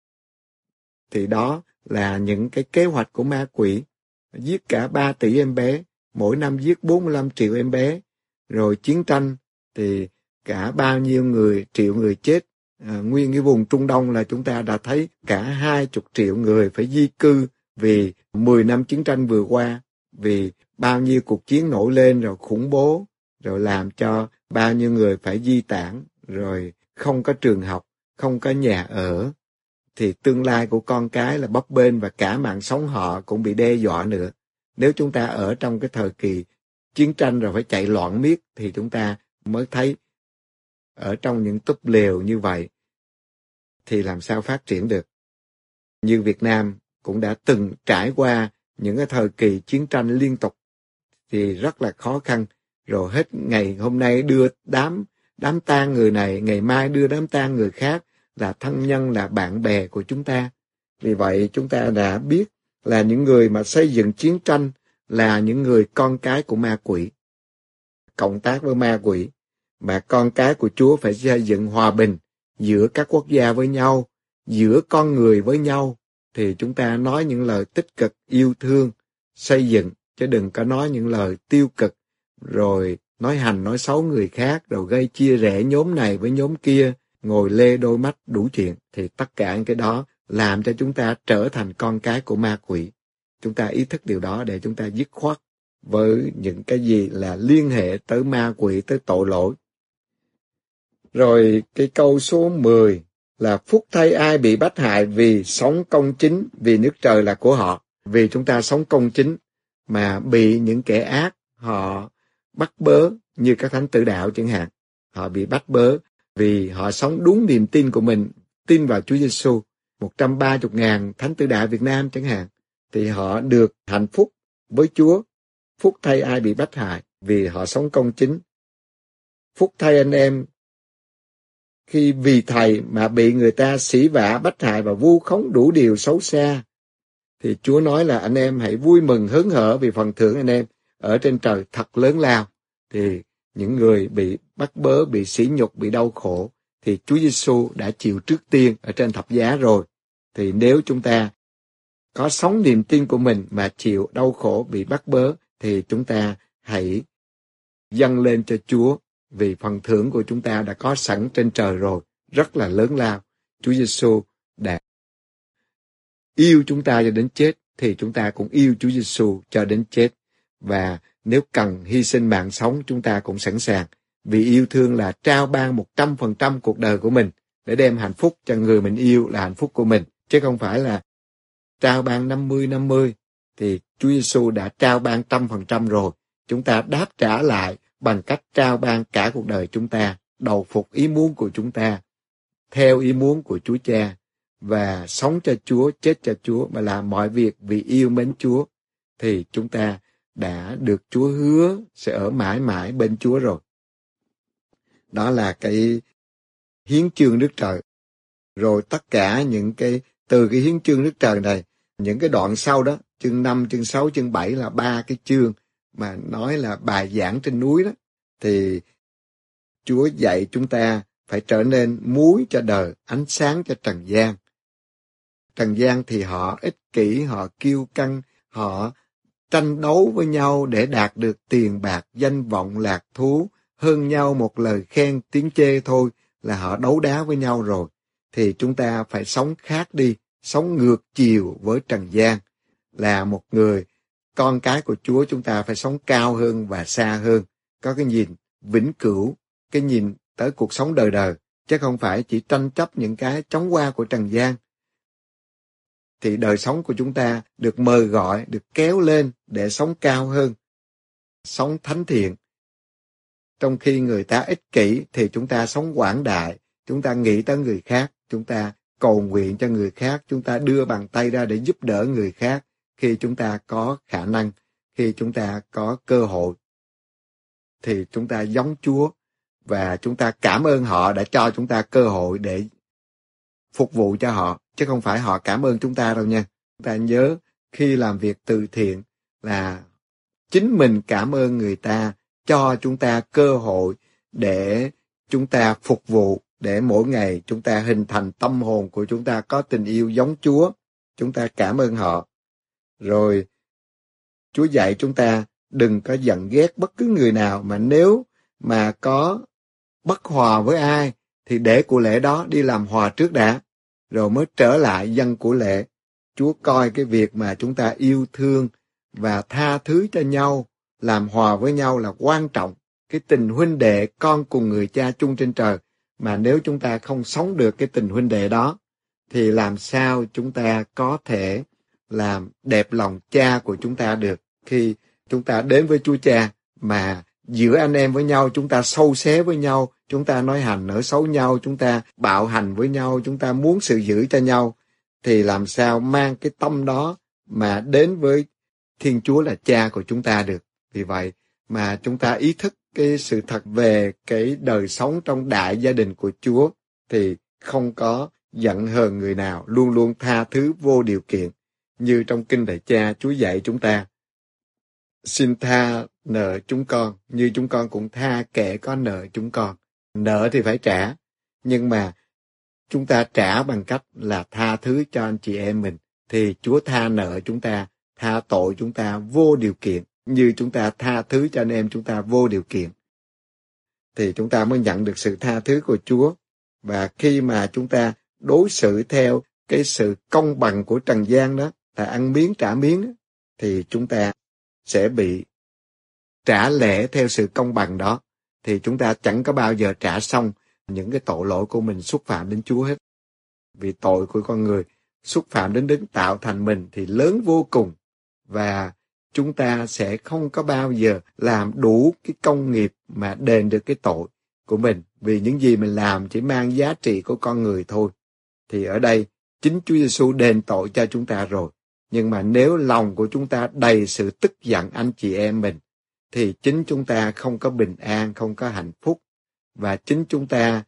Thì đó là những cái kế hoạch của ma quỷ, giết cả 3 tỷ em bé, mỗi năm giết 45 triệu em bé. Rồi chiến tranh thì cả bao nhiêu người, triệu người chết. Nguyên cái vùng Trung Đông là chúng ta đã thấy cả 20 triệu người phải di cư vì 10 năm chiến tranh vừa qua, vì bao nhiêu cuộc chiến nổi lên rồi khủng bố, rồi làm cho bao nhiêu người phải di tản, rồi không có trường học, không có nhà ở, thì tương lai của con cái là bấp bênh và cả mạng sống họ cũng bị đe dọa nữa. Nếu chúng ta ở trong cái thời kỳ chiến tranh rồi phải chạy loạn miết thì chúng ta mới thấy ở trong những túp lều như vậy thì làm sao phát triển được. Như Việt Nam cũng đã từng trải qua những cái thời kỳ chiến tranh liên tục thì rất là khó khăn, rồi hết ngày hôm nay đưa đám tang người này, ngày mai đưa đám tang người khác, là thân nhân, là bạn bè của chúng ta. Vì vậy chúng ta đã biết là những người mà xây dựng chiến tranh là những người con cái của ma quỷ, cộng tác với ma quỷ. Mà con cái của Chúa phải xây dựng hòa bình giữa các quốc gia với nhau, giữa con người với nhau, thì chúng ta nói những lời tích cực, yêu thương, xây dựng, chứ đừng có nói những lời tiêu cực, rồi nói hành, nói xấu người khác, rồi gây chia rẽ nhóm này với nhóm kia, ngồi lê đôi mắt đủ chuyện. Thì tất cả những cái đó làm cho chúng ta trở thành con cái của ma quỷ. Chúng ta ý thức điều đó để chúng ta dứt khoát với những cái gì là liên hệ tới ma quỷ, tới tội lỗi. Rồi cái câu số 10 là phúc thay ai bị bách hại vì sống công chính, vì nước trời là của họ. Vì chúng ta sống công chính mà bị những kẻ ác họ bắt bớ, như các thánh tử đạo chẳng hạn. Họ bị bắt bớ vì họ sống đúng niềm tin của mình, tin vào Chúa Giêsu. 130.000 thánh tử đạo Việt Nam chẳng hạn, thì họ được hạnh phúc với Chúa. Phúc thay ai bị bách hại vì họ sống công chính. Phúc thay anh em khi vì Thầy mà bị người ta sỉ vả, bách hại và vu khống đủ điều xấu xa. Thì Chúa nói là anh em hãy vui mừng hớn hở vì phần thưởng anh em ở trên trời thật lớn lao. Thì những người bị bắt bớ, bị sỉ nhục, bị đau khổ, thì Chúa Giêsu đã chịu trước tiên ở trên thập giá rồi. Thì nếu chúng ta có sống niềm tin của mình mà chịu đau khổ, bị bắt bớ, thì chúng ta hãy dâng lên cho Chúa, vì phần thưởng của chúng ta đã có sẵn trên trời rồi, rất là lớn lao. Chúa Giêsu đã yêu chúng ta cho đến chết, thì chúng ta cũng yêu Chúa Giêsu cho đến chết. Và nếu cần hy sinh mạng sống, chúng ta cũng sẵn sàng. Vì yêu thương là trao ban 100% cuộc đời của mình để đem hạnh phúc cho người mình yêu là hạnh phúc của mình, chứ không phải là trao ban 50-50. Thì Chúa Giêsu đã trao ban 100% rồi. Chúng ta đáp trả lại bằng cách trao ban cả cuộc đời chúng ta, đầu phục ý muốn của chúng ta, theo ý muốn của Chúa Cha, và sống cho Chúa, chết cho Chúa, mà làm mọi việc vì yêu mến Chúa. Thì chúng ta đã được Chúa hứa sẽ ở mãi mãi bên Chúa rồi. Đó là cái hiến chương nước trời. Rồi tất cả những cái, từ cái hiến chương nước trời này, những cái đoạn sau đó, chương 5, chương 6, chương 7 là 3 cái chương mà nói là bài giảng trên núi đó, thì Chúa dạy chúng ta phải trở nên muối cho đời, ánh sáng cho trần gian. Trần gian thì họ ích kỷ, họ kiêu căng, họ tranh đấu với nhau để đạt được tiền bạc, danh vọng, lạc thú, hơn nhau một lời khen, tiếng chê thôi là họ đấu đá với nhau rồi. Thì chúng ta phải sống khác đi, sống ngược chiều với trần gian. Là một người con cái của Chúa, chúng ta phải sống cao hơn và xa hơn, có cái nhìn vĩnh cửu, cái nhìn tới cuộc sống đời đời, chứ không phải chỉ tranh chấp những cái chóng qua của trần gian. Thì đời sống của chúng ta được mời gọi, được kéo lên để sống cao hơn, sống thánh thiện. Trong khi người ta ích kỷ thì chúng ta sống quảng đại, chúng ta nghĩ tới người khác, chúng ta cầu nguyện cho người khác, chúng ta đưa bàn tay ra để giúp đỡ người khác khi chúng ta có khả năng, khi chúng ta có cơ hội. Thì chúng ta giống Chúa và chúng ta cảm ơn họ đã cho chúng ta cơ hội để phục vụ cho họ, chứ không phải họ cảm ơn chúng ta đâu nha. Chúng ta nhớ khi làm việc từ thiện là chính mình cảm ơn người ta cho chúng ta cơ hội để chúng ta phục vụ, để mỗi ngày chúng ta hình thành tâm hồn của chúng ta có tình yêu giống Chúa. Chúng ta cảm ơn họ. Rồi Chúa dạy chúng ta đừng có giận ghét bất cứ người nào, mà nếu mà có bất hòa với ai thì để của lễ đó đi làm hòa trước đã, rồi mới trở lại dâng của lễ. Chúa coi cái việc mà chúng ta yêu thương và tha thứ cho nhau, làm hòa với nhau là quan trọng. Cái tình huynh đệ con cùng người cha chung trên trời. Mà nếu chúng ta không sống được cái tình huynh đệ đó, thì làm sao chúng ta có thể làm đẹp lòng cha của chúng ta được. Khi chúng ta đến với Chúa Cha mà giữa anh em với nhau chúng ta sâu xé với nhau, chúng ta nói hành nở xấu nhau, chúng ta bạo hành với nhau, chúng ta muốn sự dữ cho nhau, thì làm sao mang cái tâm đó mà đến với Thiên Chúa là cha của chúng ta được. Vì vậy mà chúng ta ý thức cái sự thật về cái đời sống trong đại gia đình của Chúa, thì không có giận hờn người nào, luôn luôn tha thứ vô điều kiện. Như trong Kinh Đại Cha, Chúa dạy chúng ta, xin tha nợ chúng con, như chúng con cũng tha kẻ có nợ chúng con. Nợ thì phải trả, nhưng mà chúng ta trả bằng cách là tha thứ cho anh chị em mình, thì Chúa tha nợ chúng ta, tha tội chúng ta vô điều kiện, như chúng ta tha thứ cho anh em chúng ta vô điều kiện. Thì chúng ta mới nhận được sự tha thứ của Chúa. Và khi mà chúng ta đối xử theo cái sự công bằng của trần gian đó, là ăn miếng trả miếng, thì chúng ta sẽ bị trả lễ theo sự công bằng đó. Thì chúng ta chẳng có bao giờ trả xong những cái tội lỗi của mình xúc phạm đến Chúa hết. Vì tội của con người xúc phạm đến đấng tạo thành mình thì lớn vô cùng. Và chúng ta sẽ không có bao giờ làm đủ cái công nghiệp mà đền được cái tội của mình. Vì những gì mình làm chỉ mang giá trị của con người thôi. Thì ở đây, chính Chúa Giêsu đền tội cho chúng ta rồi. Nhưng mà nếu lòng của chúng ta đầy sự tức giận anh chị em mình, thì chính chúng ta không có bình an, không có hạnh phúc. Và chính chúng ta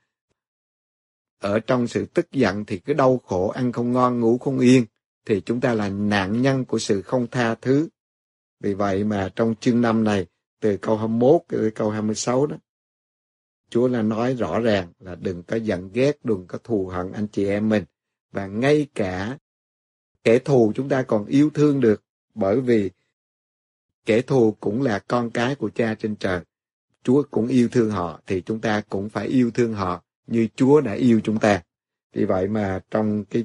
ở trong sự tức giận thì cứ đau khổ, ăn không ngon, ngủ không yên. Thì chúng ta là nạn nhân của sự không tha thứ. Vì vậy mà trong chương 5 này, từ câu 21 tới câu 26 đó, Chúa là nói rõ ràng là đừng có giận ghét, đừng có thù hận anh chị em mình. Và ngay cả kẻ thù chúng ta còn yêu thương được, bởi vì kẻ thù cũng là con cái của Cha trên trời. Chúa cũng yêu thương họ, thì chúng ta cũng phải yêu thương họ như Chúa đã yêu chúng ta. Vì vậy mà trong cái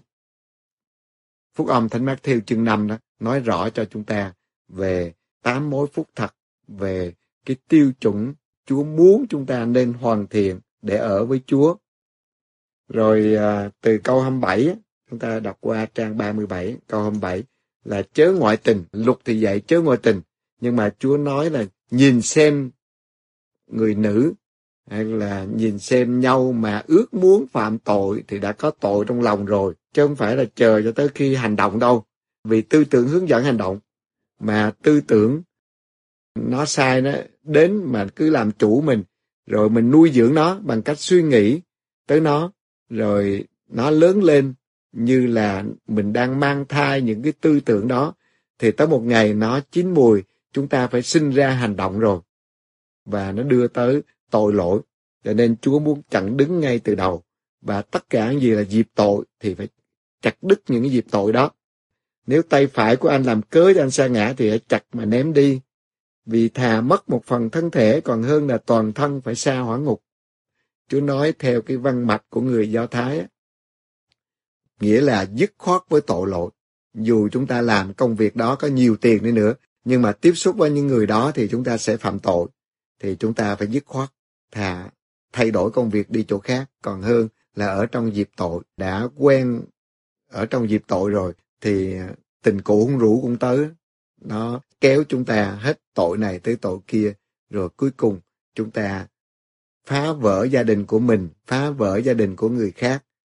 Phúc âm Thánh Mát-thêu chương 5 đó, nói rõ cho chúng ta về 8 mối phúc thật, về cái tiêu chuẩn Chúa muốn chúng ta nên hoàn thiện để ở với Chúa. Rồi từ câu 27, chúng ta đọc qua trang 37, câu 27 là chớ ngoại tình. Luật thì dạy chớ ngoại tình, nhưng mà Chúa nói là nhìn xem người nữ, hay là nhìn xem nhau mà ước muốn phạm tội thì đã có tội trong lòng rồi, chứ không phải là chờ cho tới khi hành động đâu. Vì tư tưởng hướng dẫn hành động, mà tư tưởng nó sai, nó đến mà cứ làm chủ mình, rồi mình nuôi dưỡng nó bằng cách suy nghĩ tới nó, rồi nó lớn lên như là mình đang mang thai những cái tư tưởng đó, thì tới một ngày nó chín mùi, chúng ta phải sinh ra hành động rồi, và nó đưa tới tội lỗi. Cho nên Chúa muốn chặn đứng ngay từ đầu, và tất cả những gì là dịp tội thì phải chặt đứt những cái dịp tội đó. Nếu tay phải của anh làm cớ cho anh sa ngã thì hãy chặt mà ném đi, vì thà mất một phần thân thể còn hơn là toàn thân phải sa hỏa ngục. Chúa nói theo cái văn mạch của người Do Thái á, nghĩa là dứt khoát với tội lỗi. Dù chúng ta làm công việc đó có nhiều tiền đi nữa, nhưng mà tiếp xúc với những người đó thì chúng ta sẽ phạm tội. Thì chúng ta phải dứt khoát, thà thay đổi công việc đi chỗ khác, còn hơn là ở trong dịp tội. Đã quen ở trong dịp tội rồi, thì tình cũ không rủ cũng tới. Nó kéo chúng ta hết tội này tới tội kia, rồi cuối cùng chúng ta phá vỡ gia đình của mình, phá vỡ gia đình của người khác.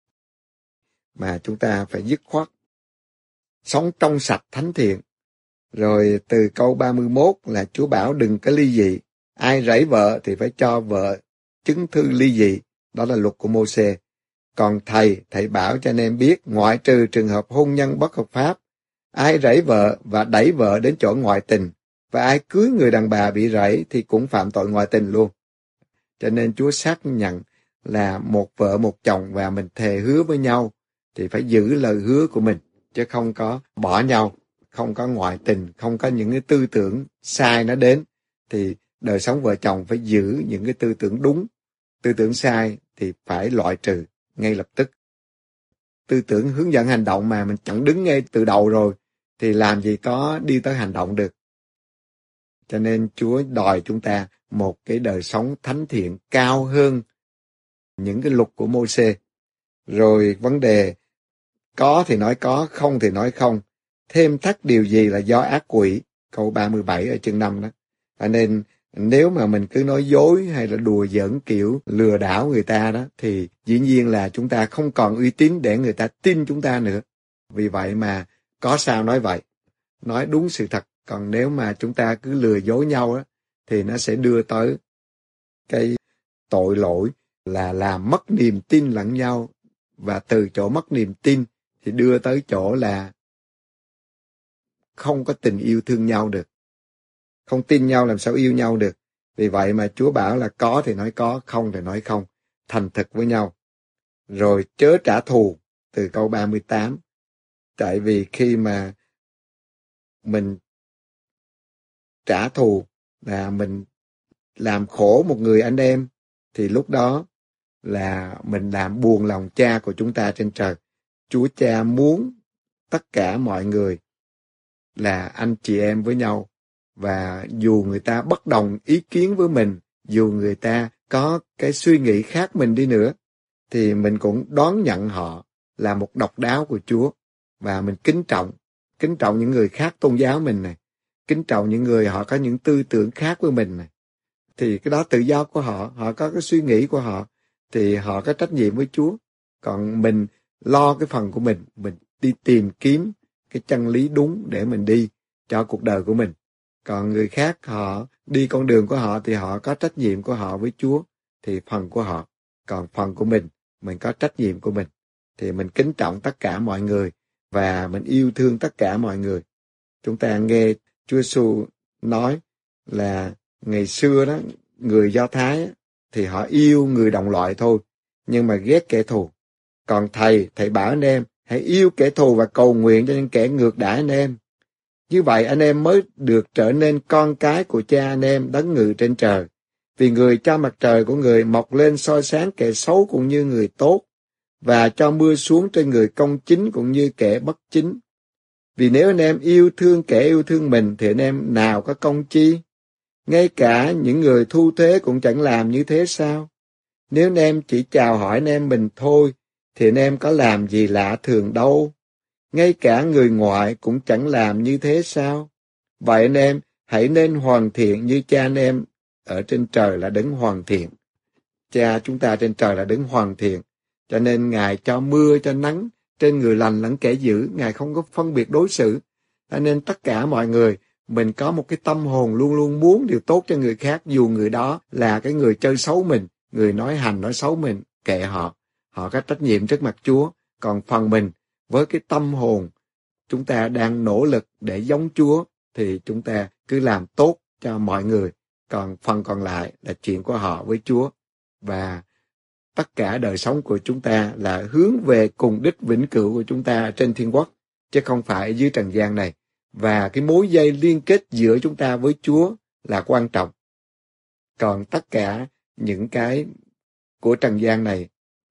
Mà chúng ta phải dứt khoát, sống trong sạch thánh thiện. Rồi từ câu 31 là Chúa bảo đừng có ly dị. Ai rẫy vợ thì phải cho vợ chứng thư ly dị. Đó là luật của Mô-sê. Còn thầy bảo cho anh em biết, ngoại trừ trường hợp hôn nhân bất hợp pháp, ai rẫy vợ và đẩy vợ đến chỗ ngoại tình, và ai cưới người đàn bà bị rẫy thì cũng phạm tội ngoại tình luôn. Cho nên Chúa xác nhận là một vợ một chồng, và mình thề hứa với nhau thì phải giữ lời hứa của mình, chứ không có bỏ nhau, không có ngoại tình, không có những cái tư tưởng sai nó đến. Thì đời sống vợ chồng phải giữ những cái tư tưởng đúng, tư tưởng sai thì phải loại trừ ngay lập tức. Tư tưởng hướng dẫn hành động mà mình chẳng đứng ngay từ đầu rồi, thì làm gì có đi tới hành động được. Cho nên Chúa đòi chúng ta một cái đời sống thánh thiện cao hơn những cái luật của Mô-sê. Rồi vấn đề có thì nói có, không thì nói không. Thêm thắt điều gì là do ác quỷ, câu 37 ở chương 5 đó. Cho nên nếu mà mình cứ nói dối hay là đùa giỡn kiểu lừa đảo người ta đó, thì dĩ nhiên là chúng ta không còn uy tín để người ta tin chúng ta nữa. Vì vậy mà có sao nói vậy, nói đúng sự thật. Còn nếu mà chúng ta cứ lừa dối nhau đó, thì nó sẽ đưa tới cái tội lỗi là làm mất niềm tin lẫn nhau, và từ chỗ mất niềm tin thì đưa tới chỗ là không có tình yêu thương nhau được. Không tin nhau làm sao yêu nhau được. Vì vậy mà Chúa bảo là có thì nói có, không thì nói không, thành thực với nhau. Rồi chớ trả thù, từ câu 38. Tại vì khi mà mình trả thù, là mình làm khổ một người anh em, thì lúc đó là mình làm buồn lòng cha của chúng ta trên trời. Chúa Cha muốn tất cả mọi người là anh chị em với nhau, và dù người ta bất đồng ý kiến với mình, dù người ta có cái suy nghĩ khác mình đi nữa, thì mình cũng đón nhận họ là một độc đáo của Chúa, và mình kính trọng những người khác tôn giáo mình này, kính trọng những người họ có những tư tưởng khác với mình này. Thì cái đó tự do của họ, họ có cái suy nghĩ của họ, thì họ có trách nhiệm với Chúa. Còn mình lo cái phần của mình đi tìm kiếm cái chân lý đúng để mình đi cho cuộc đời của mình. Còn người khác họ đi con đường của họ thì họ có trách nhiệm của họ với Chúa, thì phần của họ. Còn phần của mình có trách nhiệm của mình. Thì mình kính trọng tất cả mọi người và mình yêu thương tất cả mọi người. Chúng ta nghe Chúa Giêsu nói là ngày xưa đó, người Do Thái thì họ yêu người đồng loại thôi, nhưng mà ghét kẻ thù. Còn thầy bảo anh em hãy yêu kẻ thù và cầu nguyện cho những kẻ ngược đãi anh em. Như vậy anh em mới được trở nên con cái của Cha anh em đấng ngự trên trời. Vì người cho mặt trời của người mọc lên soi sáng kẻ xấu cũng như người tốt, và cho mưa xuống trên người công chính cũng như kẻ bất chính. Vì nếu anh em yêu thương kẻ yêu thương mình thì anh em nào có công chi? Ngay cả những người thu thuế cũng chẳng làm như thế sao? Nếu anh em chỉ chào hỏi anh em mình thôi, thì anh em có làm gì lạ thường đâu. Ngay cả người ngoại cũng chẳng làm như thế sao? Vậy anh em hãy nên hoàn thiện như Cha anh em ở trên trời là đấng hoàn thiện. Cha chúng ta trên trời là đấng hoàn thiện, cho nên Ngài cho mưa cho nắng trên người lành lẫn kẻ dữ, Ngài không có phân biệt đối xử. Cho nên tất cả mọi người, mình có một cái tâm hồn luôn luôn muốn điều tốt cho người khác, dù người đó là cái người chơi xấu mình, người nói hành nói xấu mình, kệ họ. Họ có trách nhiệm trước mặt Chúa. Còn phần mình, với cái tâm hồn chúng ta đang nỗ lực để giống Chúa, thì chúng ta cứ làm tốt cho mọi người. Còn phần còn lại là chuyện của họ với Chúa. Và tất cả đời sống của chúng ta là hướng về cùng đích vĩnh cửu của chúng ta trên thiên quốc, chứ không phải dưới trần gian này. Và cái mối dây liên kết giữa chúng ta với Chúa là quan trọng. Còn tất cả những cái của trần gian này,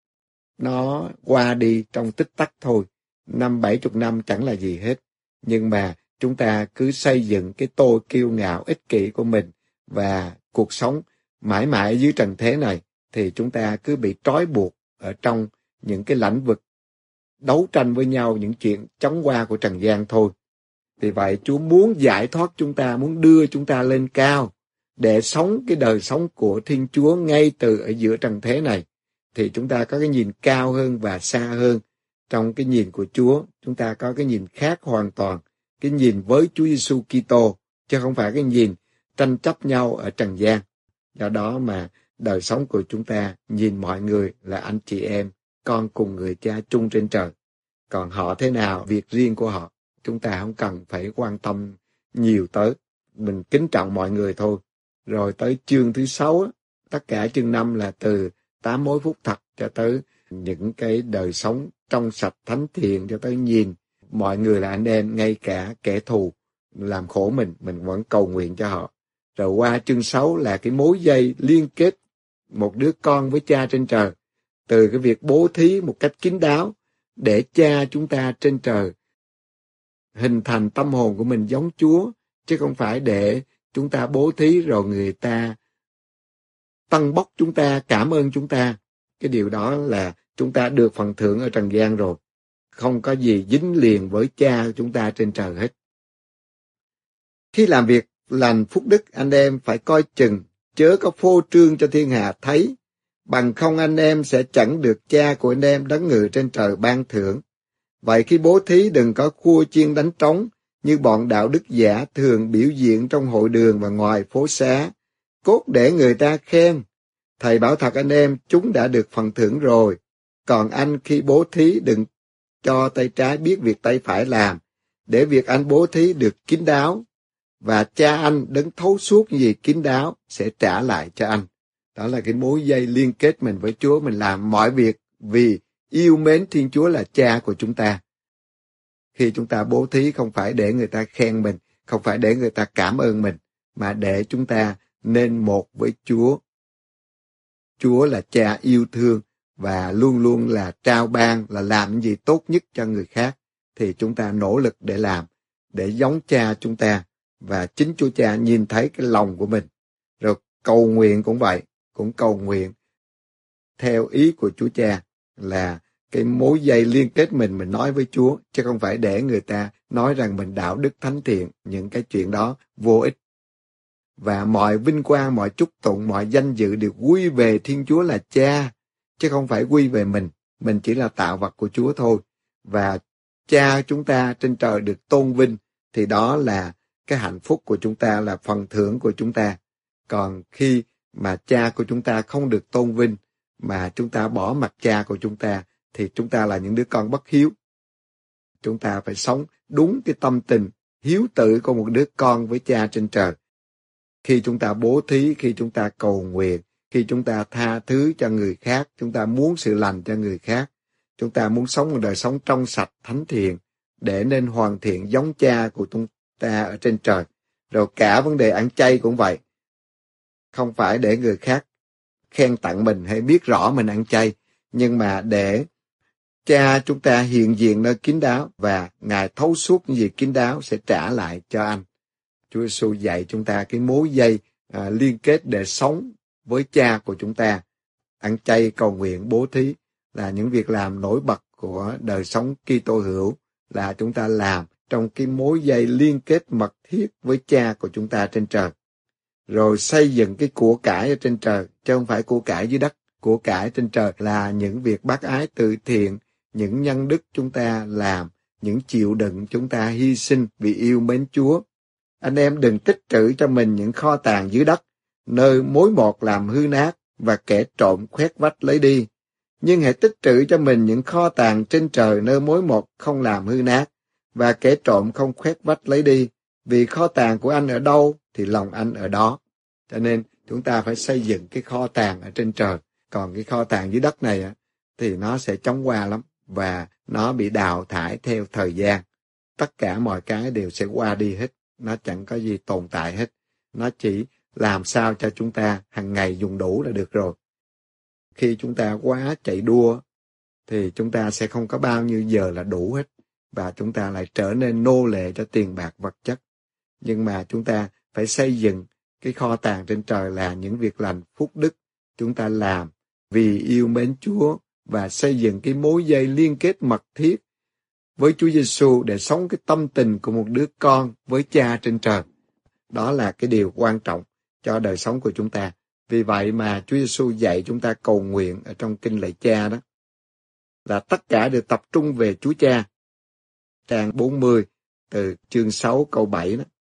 nó qua đi trong tích tắc thôi. 50-70 năm chẳng là gì hết. Nhưng mà chúng ta cứ xây dựng cái tôi kiêu ngạo ích kỷ của mình, và cuộc sống mãi mãi dưới trần thế này, thì chúng ta cứ bị trói buộc ở trong những cái lĩnh vực đấu tranh với nhau, những chuyện chóng qua của trần gian thôi. Vì vậy Chúa muốn giải thoát chúng ta, muốn đưa chúng ta lên cao để sống cái đời sống của Thiên Chúa ngay từ ở giữa trần thế này. Thì chúng ta có cái nhìn cao hơn và xa hơn. Trong cái nhìn của Chúa, chúng ta có cái nhìn khác hoàn toàn, cái nhìn với Chúa Giêsu Kitô, chứ không phải cái nhìn tranh chấp nhau ở trần gian. Do đó mà đời sống của chúng ta nhìn mọi người là anh chị em, con cùng người Cha chung trên trời. Còn họ thế nào, việc riêng của họ, chúng ta không cần phải quan tâm nhiều tới. Mình kính trọng mọi người thôi. Rồi tới chương thứ 6, tất cả chương 5 là từ 8 mối phúc thật cho tới những cái đời sống trong sạch thánh thiện, cho tới nhìn mọi người là anh em, ngay cả kẻ thù làm khổ mình vẫn cầu nguyện cho họ. Rồi qua chương 6 là cái mối dây liên kết một đứa con với Cha trên trời, từ cái việc bố thí một cách kín đáo để Cha chúng ta trên trời hình thành tâm hồn của mình giống Chúa, chứ không phải để chúng ta bố thí rồi người ta tân bốc chúng ta, cảm ơn chúng ta. Cái điều đó là chúng ta được phần thưởng ở trần gian rồi, không có gì dính liền với Cha chúng ta trên trời hết. Khi làm việc lành phúc đức, anh em phải coi chừng, chớ có phô trương cho thiên hạ thấy, bằng không anh em sẽ chẳng được Cha của anh em đấng ngự trên trời ban thưởng. Vậy khi bố thí đừng có khua chiên đánh trống, như bọn đạo đức giả thường biểu diễn trong hội đường và ngoài phố xá, cốt để người ta khen. Thầy bảo thật anh em, chúng đã được phần thưởng rồi. Còn anh khi bố thí đừng cho tay trái biết việc tay phải làm, để việc anh bố thí được kín đáo, và Cha anh đấng thấu suốt những gì kín đáo sẽ trả lại cho anh. Đó là cái mối dây liên kết mình với Chúa. Mình làm mọi việc vì yêu mến Thiên Chúa là Cha của chúng ta. Khi chúng ta bố thí không phải để người ta khen mình, không phải để người ta cảm ơn mình, mà để chúng ta nên một với Chúa. Chúa là Cha yêu thương và luôn luôn là trao ban, là làm những gì tốt nhất cho người khác. Thì chúng ta nỗ lực để làm, để giống Cha chúng ta. Và chính Chúa Cha nhìn thấy cái lòng của mình. Rồi cầu nguyện cũng vậy, cũng cầu nguyện theo ý của Chúa Cha, là cái mối dây liên kết mình nói với Chúa, chứ không phải để người ta nói rằng mình đạo đức thánh thiện. Những cái chuyện đó vô ích. Và mọi vinh quang, mọi chúc tụng, mọi danh dự đều quy về Thiên Chúa là Cha, chứ không phải quy về mình. Mình chỉ là tạo vật của Chúa thôi. Và Cha chúng ta trên trời được tôn vinh, thì đó là cái hạnh phúc của chúng ta, là phần thưởng của chúng ta. Còn khi mà Cha của chúng ta không được tôn vinh, mà chúng ta bỏ mặc Cha của chúng ta, thì chúng ta là những đứa con bất hiếu. Chúng ta phải sống đúng cái tâm tình hiếu tử của một đứa con với Cha trên trời. Khi chúng ta bố thí, khi chúng ta cầu nguyện, khi chúng ta tha thứ cho người khác, chúng ta muốn sự lành cho người khác, chúng ta muốn sống một đời sống trong sạch, thánh thiện, để nên hoàn thiện giống Cha của chúng ta ở trên trời. Rồi cả vấn đề ăn chay cũng vậy. Không phải để người khác khen tặng mình hay biết rõ mình ăn chay, nhưng mà để Cha chúng ta hiện diện nơi kín đáo, và Ngài thấu suốt những gì kín đáo sẽ trả lại cho anh. Chúa Giêsu dạy chúng ta cái mối dây liên kết để sống với Cha của chúng ta. Ăn chay, cầu nguyện, bố thí là những việc làm nổi bật của đời sống Kitô hữu, là chúng ta làm trong cái mối dây liên kết mật thiết với Cha của chúng ta trên trời. Rồi xây dựng cái của cải ở trên trời, chứ không phải của cải dưới đất. Của cải trên trời là những việc bác ái từ thiện, những nhân đức chúng ta làm, những chịu đựng chúng ta hy sinh vì yêu mến Chúa. Anh em đừng tích trữ cho mình những kho tàng dưới đất, nơi mối mọt làm hư nát và kẻ trộm khoét vách lấy đi. Nhưng hãy tích trữ cho mình những kho tàng trên trời, nơi mối mọt không làm hư nát và kẻ trộm không khoét vách lấy đi. Vì kho tàng của anh ở đâu thì lòng anh ở đó. Cho nên chúng ta phải xây dựng cái kho tàng ở trên trời. Còn cái kho tàng dưới đất này thì nó sẽ chóng qua lắm, và nó bị đào thải theo thời gian. Tất cả mọi cái đều sẽ qua đi hết. Nó chẳng có gì tồn tại hết. Nó chỉ làm sao cho chúng ta hàng ngày dùng đủ là được rồi. Khi chúng ta quá chạy đua thì chúng ta sẽ không có bao nhiêu giờ là đủ hết, và chúng ta lại trở nên nô lệ cho tiền bạc vật chất. Nhưng mà chúng ta phải xây dựng cái kho tàng trên trời là những việc lành phúc đức chúng ta làm vì yêu mến Chúa, và xây dựng cái mối dây liên kết mật thiết với Chúa Giêsu để sống cái tâm tình của một đứa con với Cha trên trời. Đó là cái điều quan trọng cho đời sống của chúng ta. Vì vậy mà Chúa Giêsu dạy chúng ta cầu nguyện ở trong kinh lạy Cha đó, là tất cả đều tập trung về Chúa Cha. Trang 40 từ chương 6 câu 7 đó.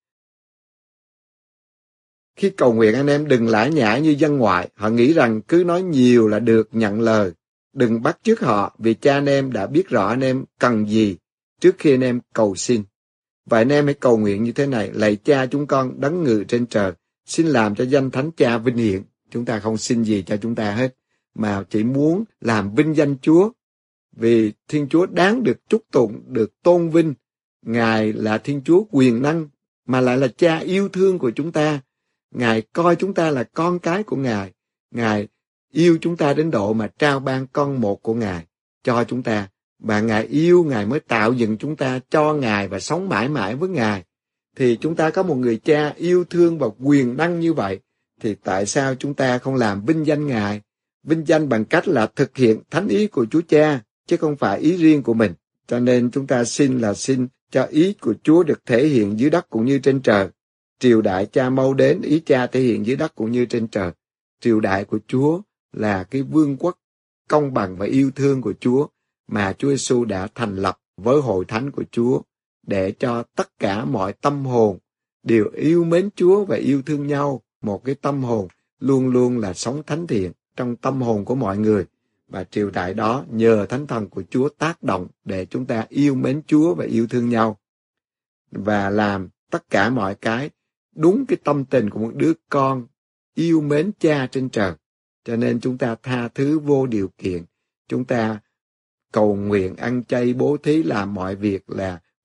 Khi cầu nguyện, anh em đừng lải nhải như dân ngoại, họ nghĩ rằng cứ nói nhiều là được nhận lời. Đừng bắt chước họ, vì Cha anh em đã biết rõ anh em cần gì trước khi anh em cầu xin. Vậy anh em hãy cầu nguyện như thế này: lạy Cha chúng con đấng ngự trên trời, xin làm cho danh Thánh Cha vinh hiển. Chúng ta không xin gì cho chúng ta hết, mà chỉ muốn làm vinh danh Chúa, vì Thiên Chúa đáng được chúc tụng, được tôn vinh. Ngài là Thiên Chúa quyền năng, mà lại là Cha yêu thương của chúng ta. Ngài coi chúng ta là con cái của Ngài. Ngài yêu chúng ta đến độ mà trao ban con một của Ngài cho chúng ta. Và Ngài yêu, Ngài mới tạo dựng chúng ta cho Ngài và sống mãi mãi với Ngài. Thì chúng ta có một người Cha yêu thương và quyền năng như vậy, thì tại sao chúng ta không làm vinh danh Ngài? Vinh danh bằng cách là thực hiện thánh ý của Chúa Cha, chứ không phải ý riêng của mình. Cho nên chúng ta xin cho ý của Chúa được thể hiện dưới đất cũng như trên trời. Triều đại Cha mau đến, ý Cha thể hiện dưới đất cũng như trên trời. Triều đại của Chúa là cái vương quốc công bằng và yêu thương của Chúa mà Chúa Giêsu đã thành lập với hội thánh của Chúa, để cho tất cả mọi tâm hồn đều yêu mến Chúa và yêu thương nhau. Một cái tâm hồn luôn luôn là sống thánh thiện trong tâm hồn của mọi người. Và triều đại đó nhờ Thánh Thần của Chúa tác động để chúng ta yêu mến Chúa và yêu thương nhau, và làm tất cả mọi cái đúng cái tâm tình của một đứa con yêu mến Cha trên trời. Cho nên chúng ta tha thứ vô điều kiện, chúng ta cầu nguyện, ăn chay, bố thí, làm mọi việc là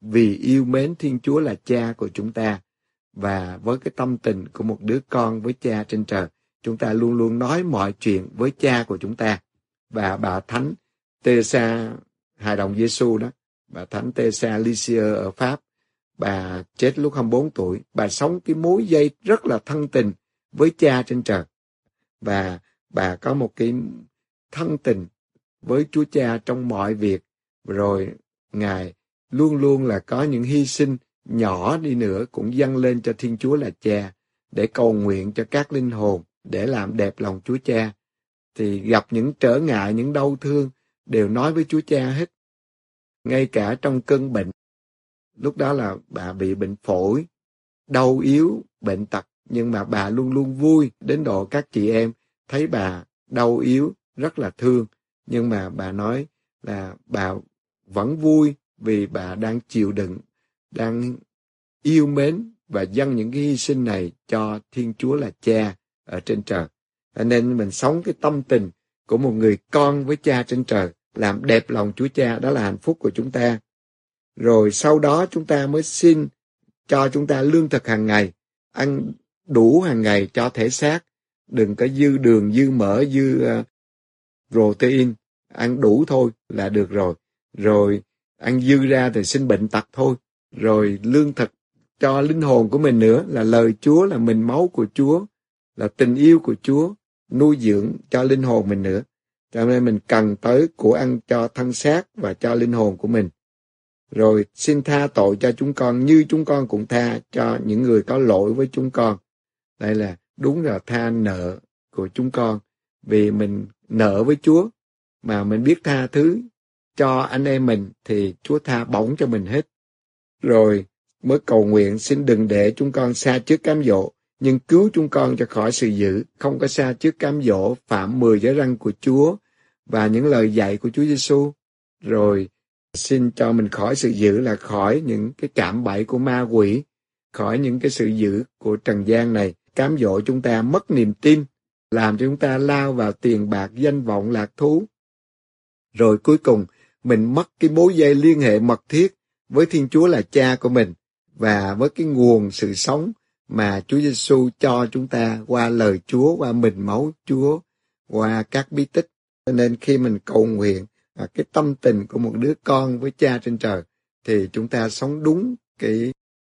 vì yêu mến Thiên Chúa là Cha của chúng ta. Và với cái tâm tình của một đứa con với Cha trên trời, chúng ta luôn luôn nói mọi chuyện với Cha của chúng ta. Và bà Thánh Teresa, hài đồng Giêsu đó, bà Thánh Teresa Lisieux ở Pháp, bà chết lúc 24 tuổi. Bà sống cái mối dây rất là thân tình với Cha trên trời. Và bà có một cái thân tình với Chúa Cha trong mọi việc. Rồi Ngài luôn luôn là có những hy sinh nhỏ đi nữa cũng dâng lên cho Thiên Chúa là Cha, để cầu nguyện cho các linh hồn, để làm đẹp lòng Chúa Cha. Thì gặp những trở ngại, những đau thương, đều nói với Chúa Cha hết. Ngay cả trong cơn bệnh, lúc đó là bà bị bệnh phổi, đau yếu, bệnh tật, nhưng mà bà luôn luôn vui, đến độ các chị em thấy bà đau yếu, rất là thương. Nhưng mà bà nói là bà vẫn vui vì bà đang chịu đựng, đang yêu mến và dâng những cái hy sinh này cho Thiên Chúa là Cha ở trên trời. Cho nên mình sống cái tâm tình của một người con với Cha trên trời, làm đẹp lòng Chúa Cha, đó là hạnh phúc của chúng ta. Rồi sau đó chúng ta mới xin cho chúng ta lương thực hàng ngày, ăn đủ hàng ngày cho thể xác, đừng có dư đường, dư mỡ, dư protein, ăn đủ thôi là được rồi. Rồi ăn dư ra thì sinh bệnh tật thôi. Rồi lương thực cho linh hồn của mình nữa, là lời Chúa, là mình máu của Chúa, là tình yêu của Chúa, nuôi dưỡng cho linh hồn mình nữa. Cho nên mình cần tới của ăn cho thân xác và cho linh hồn của mình. Rồi xin tha tội cho chúng con như chúng con cũng tha cho những người có lỗi với chúng con. Đây là đúng là tha nợ của chúng con. Vì mình nợ với Chúa mà mình biết tha thứ cho anh em mình thì Chúa tha bổng cho mình hết. Rồi mới cầu nguyện xin đừng để chúng con sa trước cám dỗ, nhưng cứu chúng con cho khỏi sự dữ, không có sa trước cám dỗ, phạm 10 giới răn của Chúa và những lời dạy của Chúa Giêsu. Rồi xin cho mình khỏi sự dữ, là khỏi những cái cạm bẫy của ma quỷ, khỏi những cái sự dữ của trần gian này, cám dỗ chúng ta mất niềm tin, làm cho chúng ta lao vào tiền bạc, danh vọng, lạc thú. Rồi cuối cùng, mình mất cái mối dây liên hệ mật thiết với Thiên Chúa là Cha của mình, và với cái nguồn sự sống mà Chúa Giêsu cho chúng ta qua lời Chúa, qua mình máu Chúa, qua các bí tích. Cho nên khi mình cầu nguyện cái tâm tình của một đứa con với Cha trên trời, thì chúng ta sống đúng cái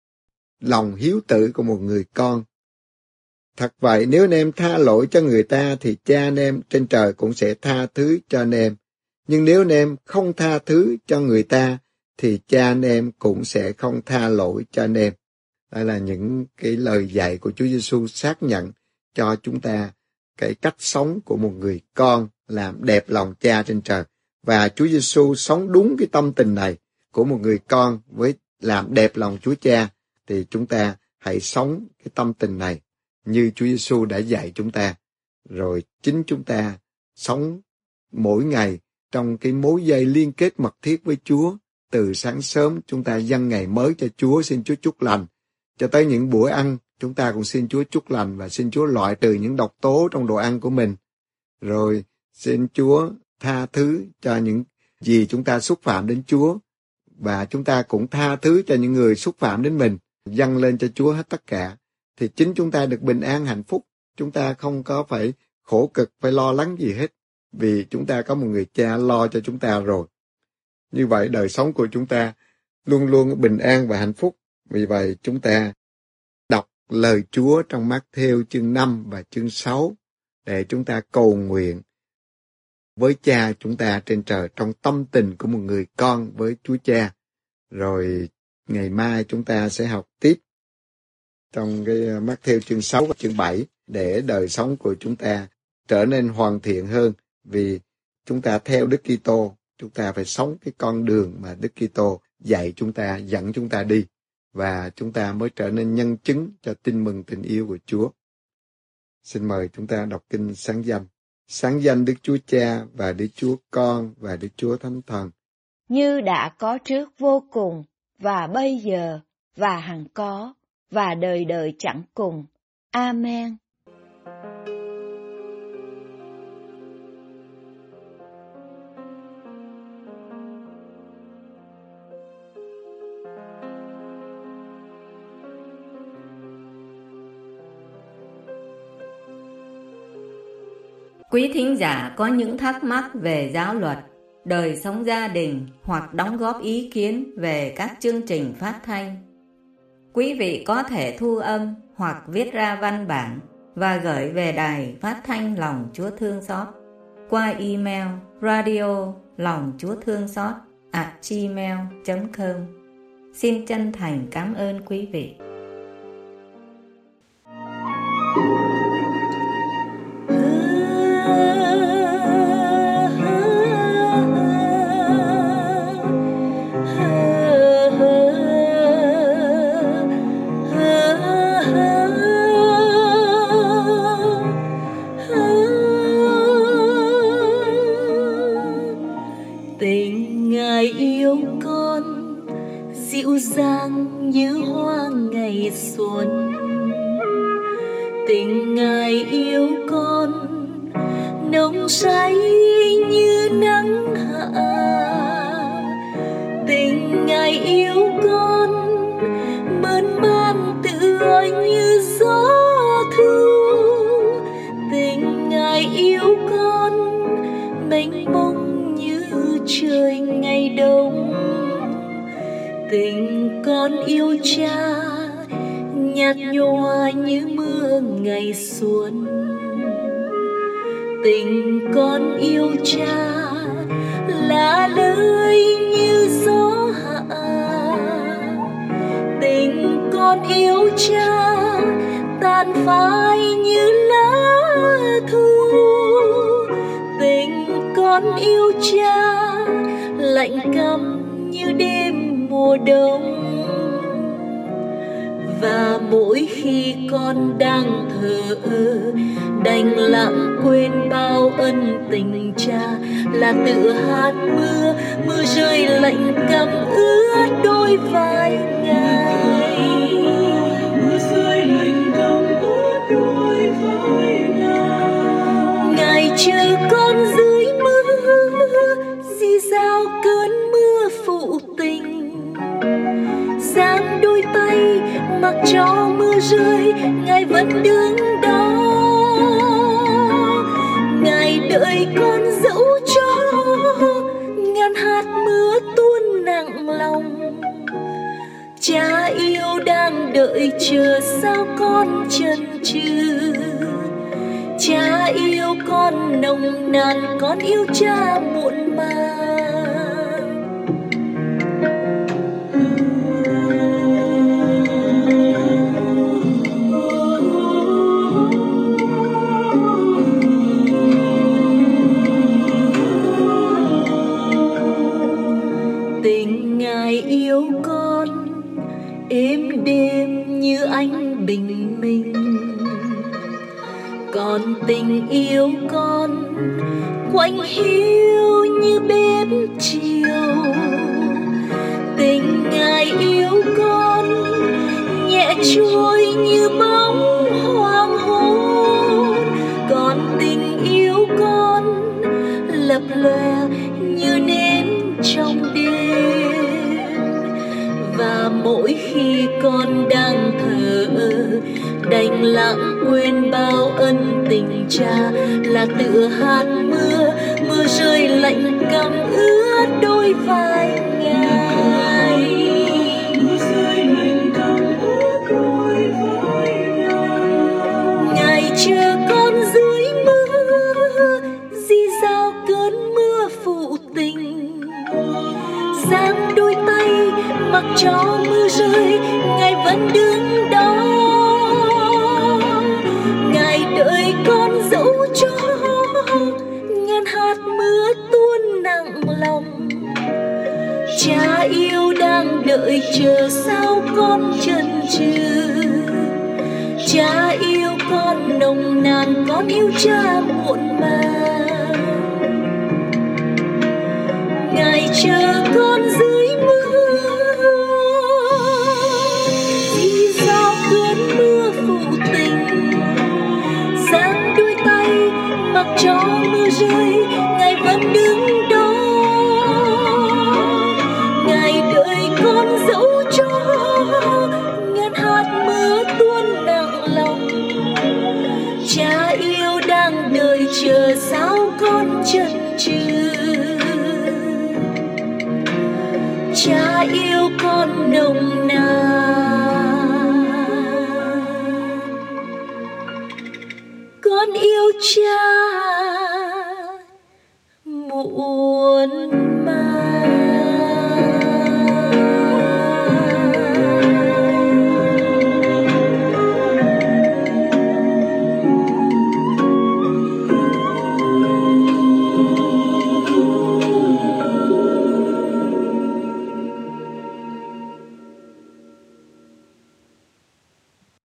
lòng hiếu tử của một người con. Thật vậy, nếu anh em tha lỗi cho người ta, thì Cha anh em trên trời cũng sẽ tha thứ cho anh em. Nhưng nếu anh em không tha thứ cho người ta, thì Cha anh em cũng sẽ không tha lỗi cho anh em. Đây là những cái lời dạy của Chúa Giêsu xác nhận cho chúng ta cái cách sống của một người con làm đẹp lòng Cha trên trời. Và Chúa Giêsu sống đúng cái tâm tình này của một người con với làm đẹp lòng Chúa Cha, thì chúng ta hãy sống cái tâm tình này như Chúa Giêsu đã dạy chúng ta. Rồi chính chúng ta sống mỗi ngày trong cái mối dây liên kết mật thiết với Chúa. Từ sáng sớm chúng ta dâng ngày mới cho Chúa, xin Chúa chúc lành. Cho tới những bữa ăn, chúng ta cũng xin Chúa chúc lành và xin Chúa loại trừ những độc tố trong đồ ăn của mình. Rồi xin Chúa tha thứ cho những gì chúng ta xúc phạm đến Chúa. Và chúng ta cũng tha thứ cho những người xúc phạm đến mình. Dâng lên cho Chúa hết tất cả. Thì chính chúng ta được bình an hạnh phúc. Chúng ta không có phải khổ cực, phải lo lắng gì hết. Vì chúng ta có một người Cha lo cho chúng ta rồi. Như vậy đời sống của chúng ta luôn luôn bình an và hạnh phúc. Vì vậy chúng ta đọc lời Chúa trong Mát-thêu chương 5 và chương 6 để chúng ta cầu nguyện với Cha chúng ta trên trời trong tâm tình của một người con với Chúa Cha. Rồi ngày mai chúng ta sẽ học tiếp trong cái Mát-thêu chương 6 và chương 7 để đời sống của chúng ta trở nên hoàn thiện hơn. Vì chúng ta theo Đức Kitô, chúng ta phải sống cái con đường mà Đức Kitô dạy chúng ta, dẫn chúng ta đi, và chúng ta mới trở nên nhân chứng cho tin mừng tình yêu của Chúa. Xin mời chúng ta đọc kinh sáng danh. Sáng danh Đức Chúa Cha và Đức Chúa Con và Đức Chúa Thánh Thần. Như đã có trước vô cùng, và bây giờ, và hằng có, và đời đời chẳng cùng. Amen. Quý thính giả có những thắc mắc về giáo luật, đời sống gia đình hoặc đóng góp ý kiến về các chương trình phát thanh, quý vị có thể thu âm hoặc viết ra văn bản và gửi về Đài Phát thanh Lòng Chúa Thương Xót qua email radio longchúa-thương-xót@gmail.com. Xin chân thành cảm ơn quý vị. Tình Ngài yêu con dịu dàng như hoa ngày xuân. Tình Ngài yêu con nồng cháy như nắng hạ. Tình Ngài yêu con mơn man tựa như gió thu. Tình Ngài yêu con mênh mông như trời ngày đông. Tình con yêu Cha nhạt nhòa như mưa ngày xuân. Tình con yêu Cha là lời như gió hạ. Tình con yêu Cha tàn phai như lá thu. Tình con yêu Cha lạnh căm như đêm mùa đông. Và mỗi khi con đang thờ ơ, đành lặng quên bao ân tình Cha, là tự hát mưa, mưa rơi lạnh căm ướt đôi vai Ngài. Mưa rơi lạnh căm ướt đôi vai Ngài. Ngài chờ con dưới mưa, rì rào cơn mưa phụ tình. Giang đôi tay mặc cho mưa rơi, Ngài vẫn đứng đó. Ngài đợi con dẫu cho ngàn hạt mưa tuôn nặng lòng. Cha yêu đang đợi chờ sao con chần chừ. Cha yêu con nồng nàn, con yêu Cha muộn màng. Tình Ngài yêu con êm đêm như ánh bình minh. Còn tình yêu con quạnh hiu như bếp chiều. Tình Ngài yêu con nhẹ trôi như bóng hoàng hôn. Còn tình yêu con lập lòe như nến trong đêm. Và mỗi khi con đang thờ ơ, đành lặng quên bao ân tình Cha, là tự hát mưa, mưa rơi lạnh căm ướt đôi vai Ngài. Mưa rơi lạnh căm ướt đôi vai Ngài. Ngài chờ con dưới mưa, rì rào cơn mưa phụ tình. Giang đôi tay mặc cho mưa rơi, Ngài vẫn đứng đó. Ngài đợi con dẫu cho ngàn hạt mưa tuôn nặng lòng. Cha yêu đang đợi chờ sao con chần chừ. Cha yêu con nồng nàn, con yêu Cha muộn màng. Ngài chờ con dưới mưa, rì rào cơn mưa phụ tình. Giang đôi tay mặc cho mưa rơi, Ngài vẫn đứng đó. Ngài đợi con dẫu cho ngàn hạt mưa tuôn nặng lòng. Cha yêu đang đợi chờ sao con chần chừ. Cha yêu con nồng nàn, con yêu cha muộn màng.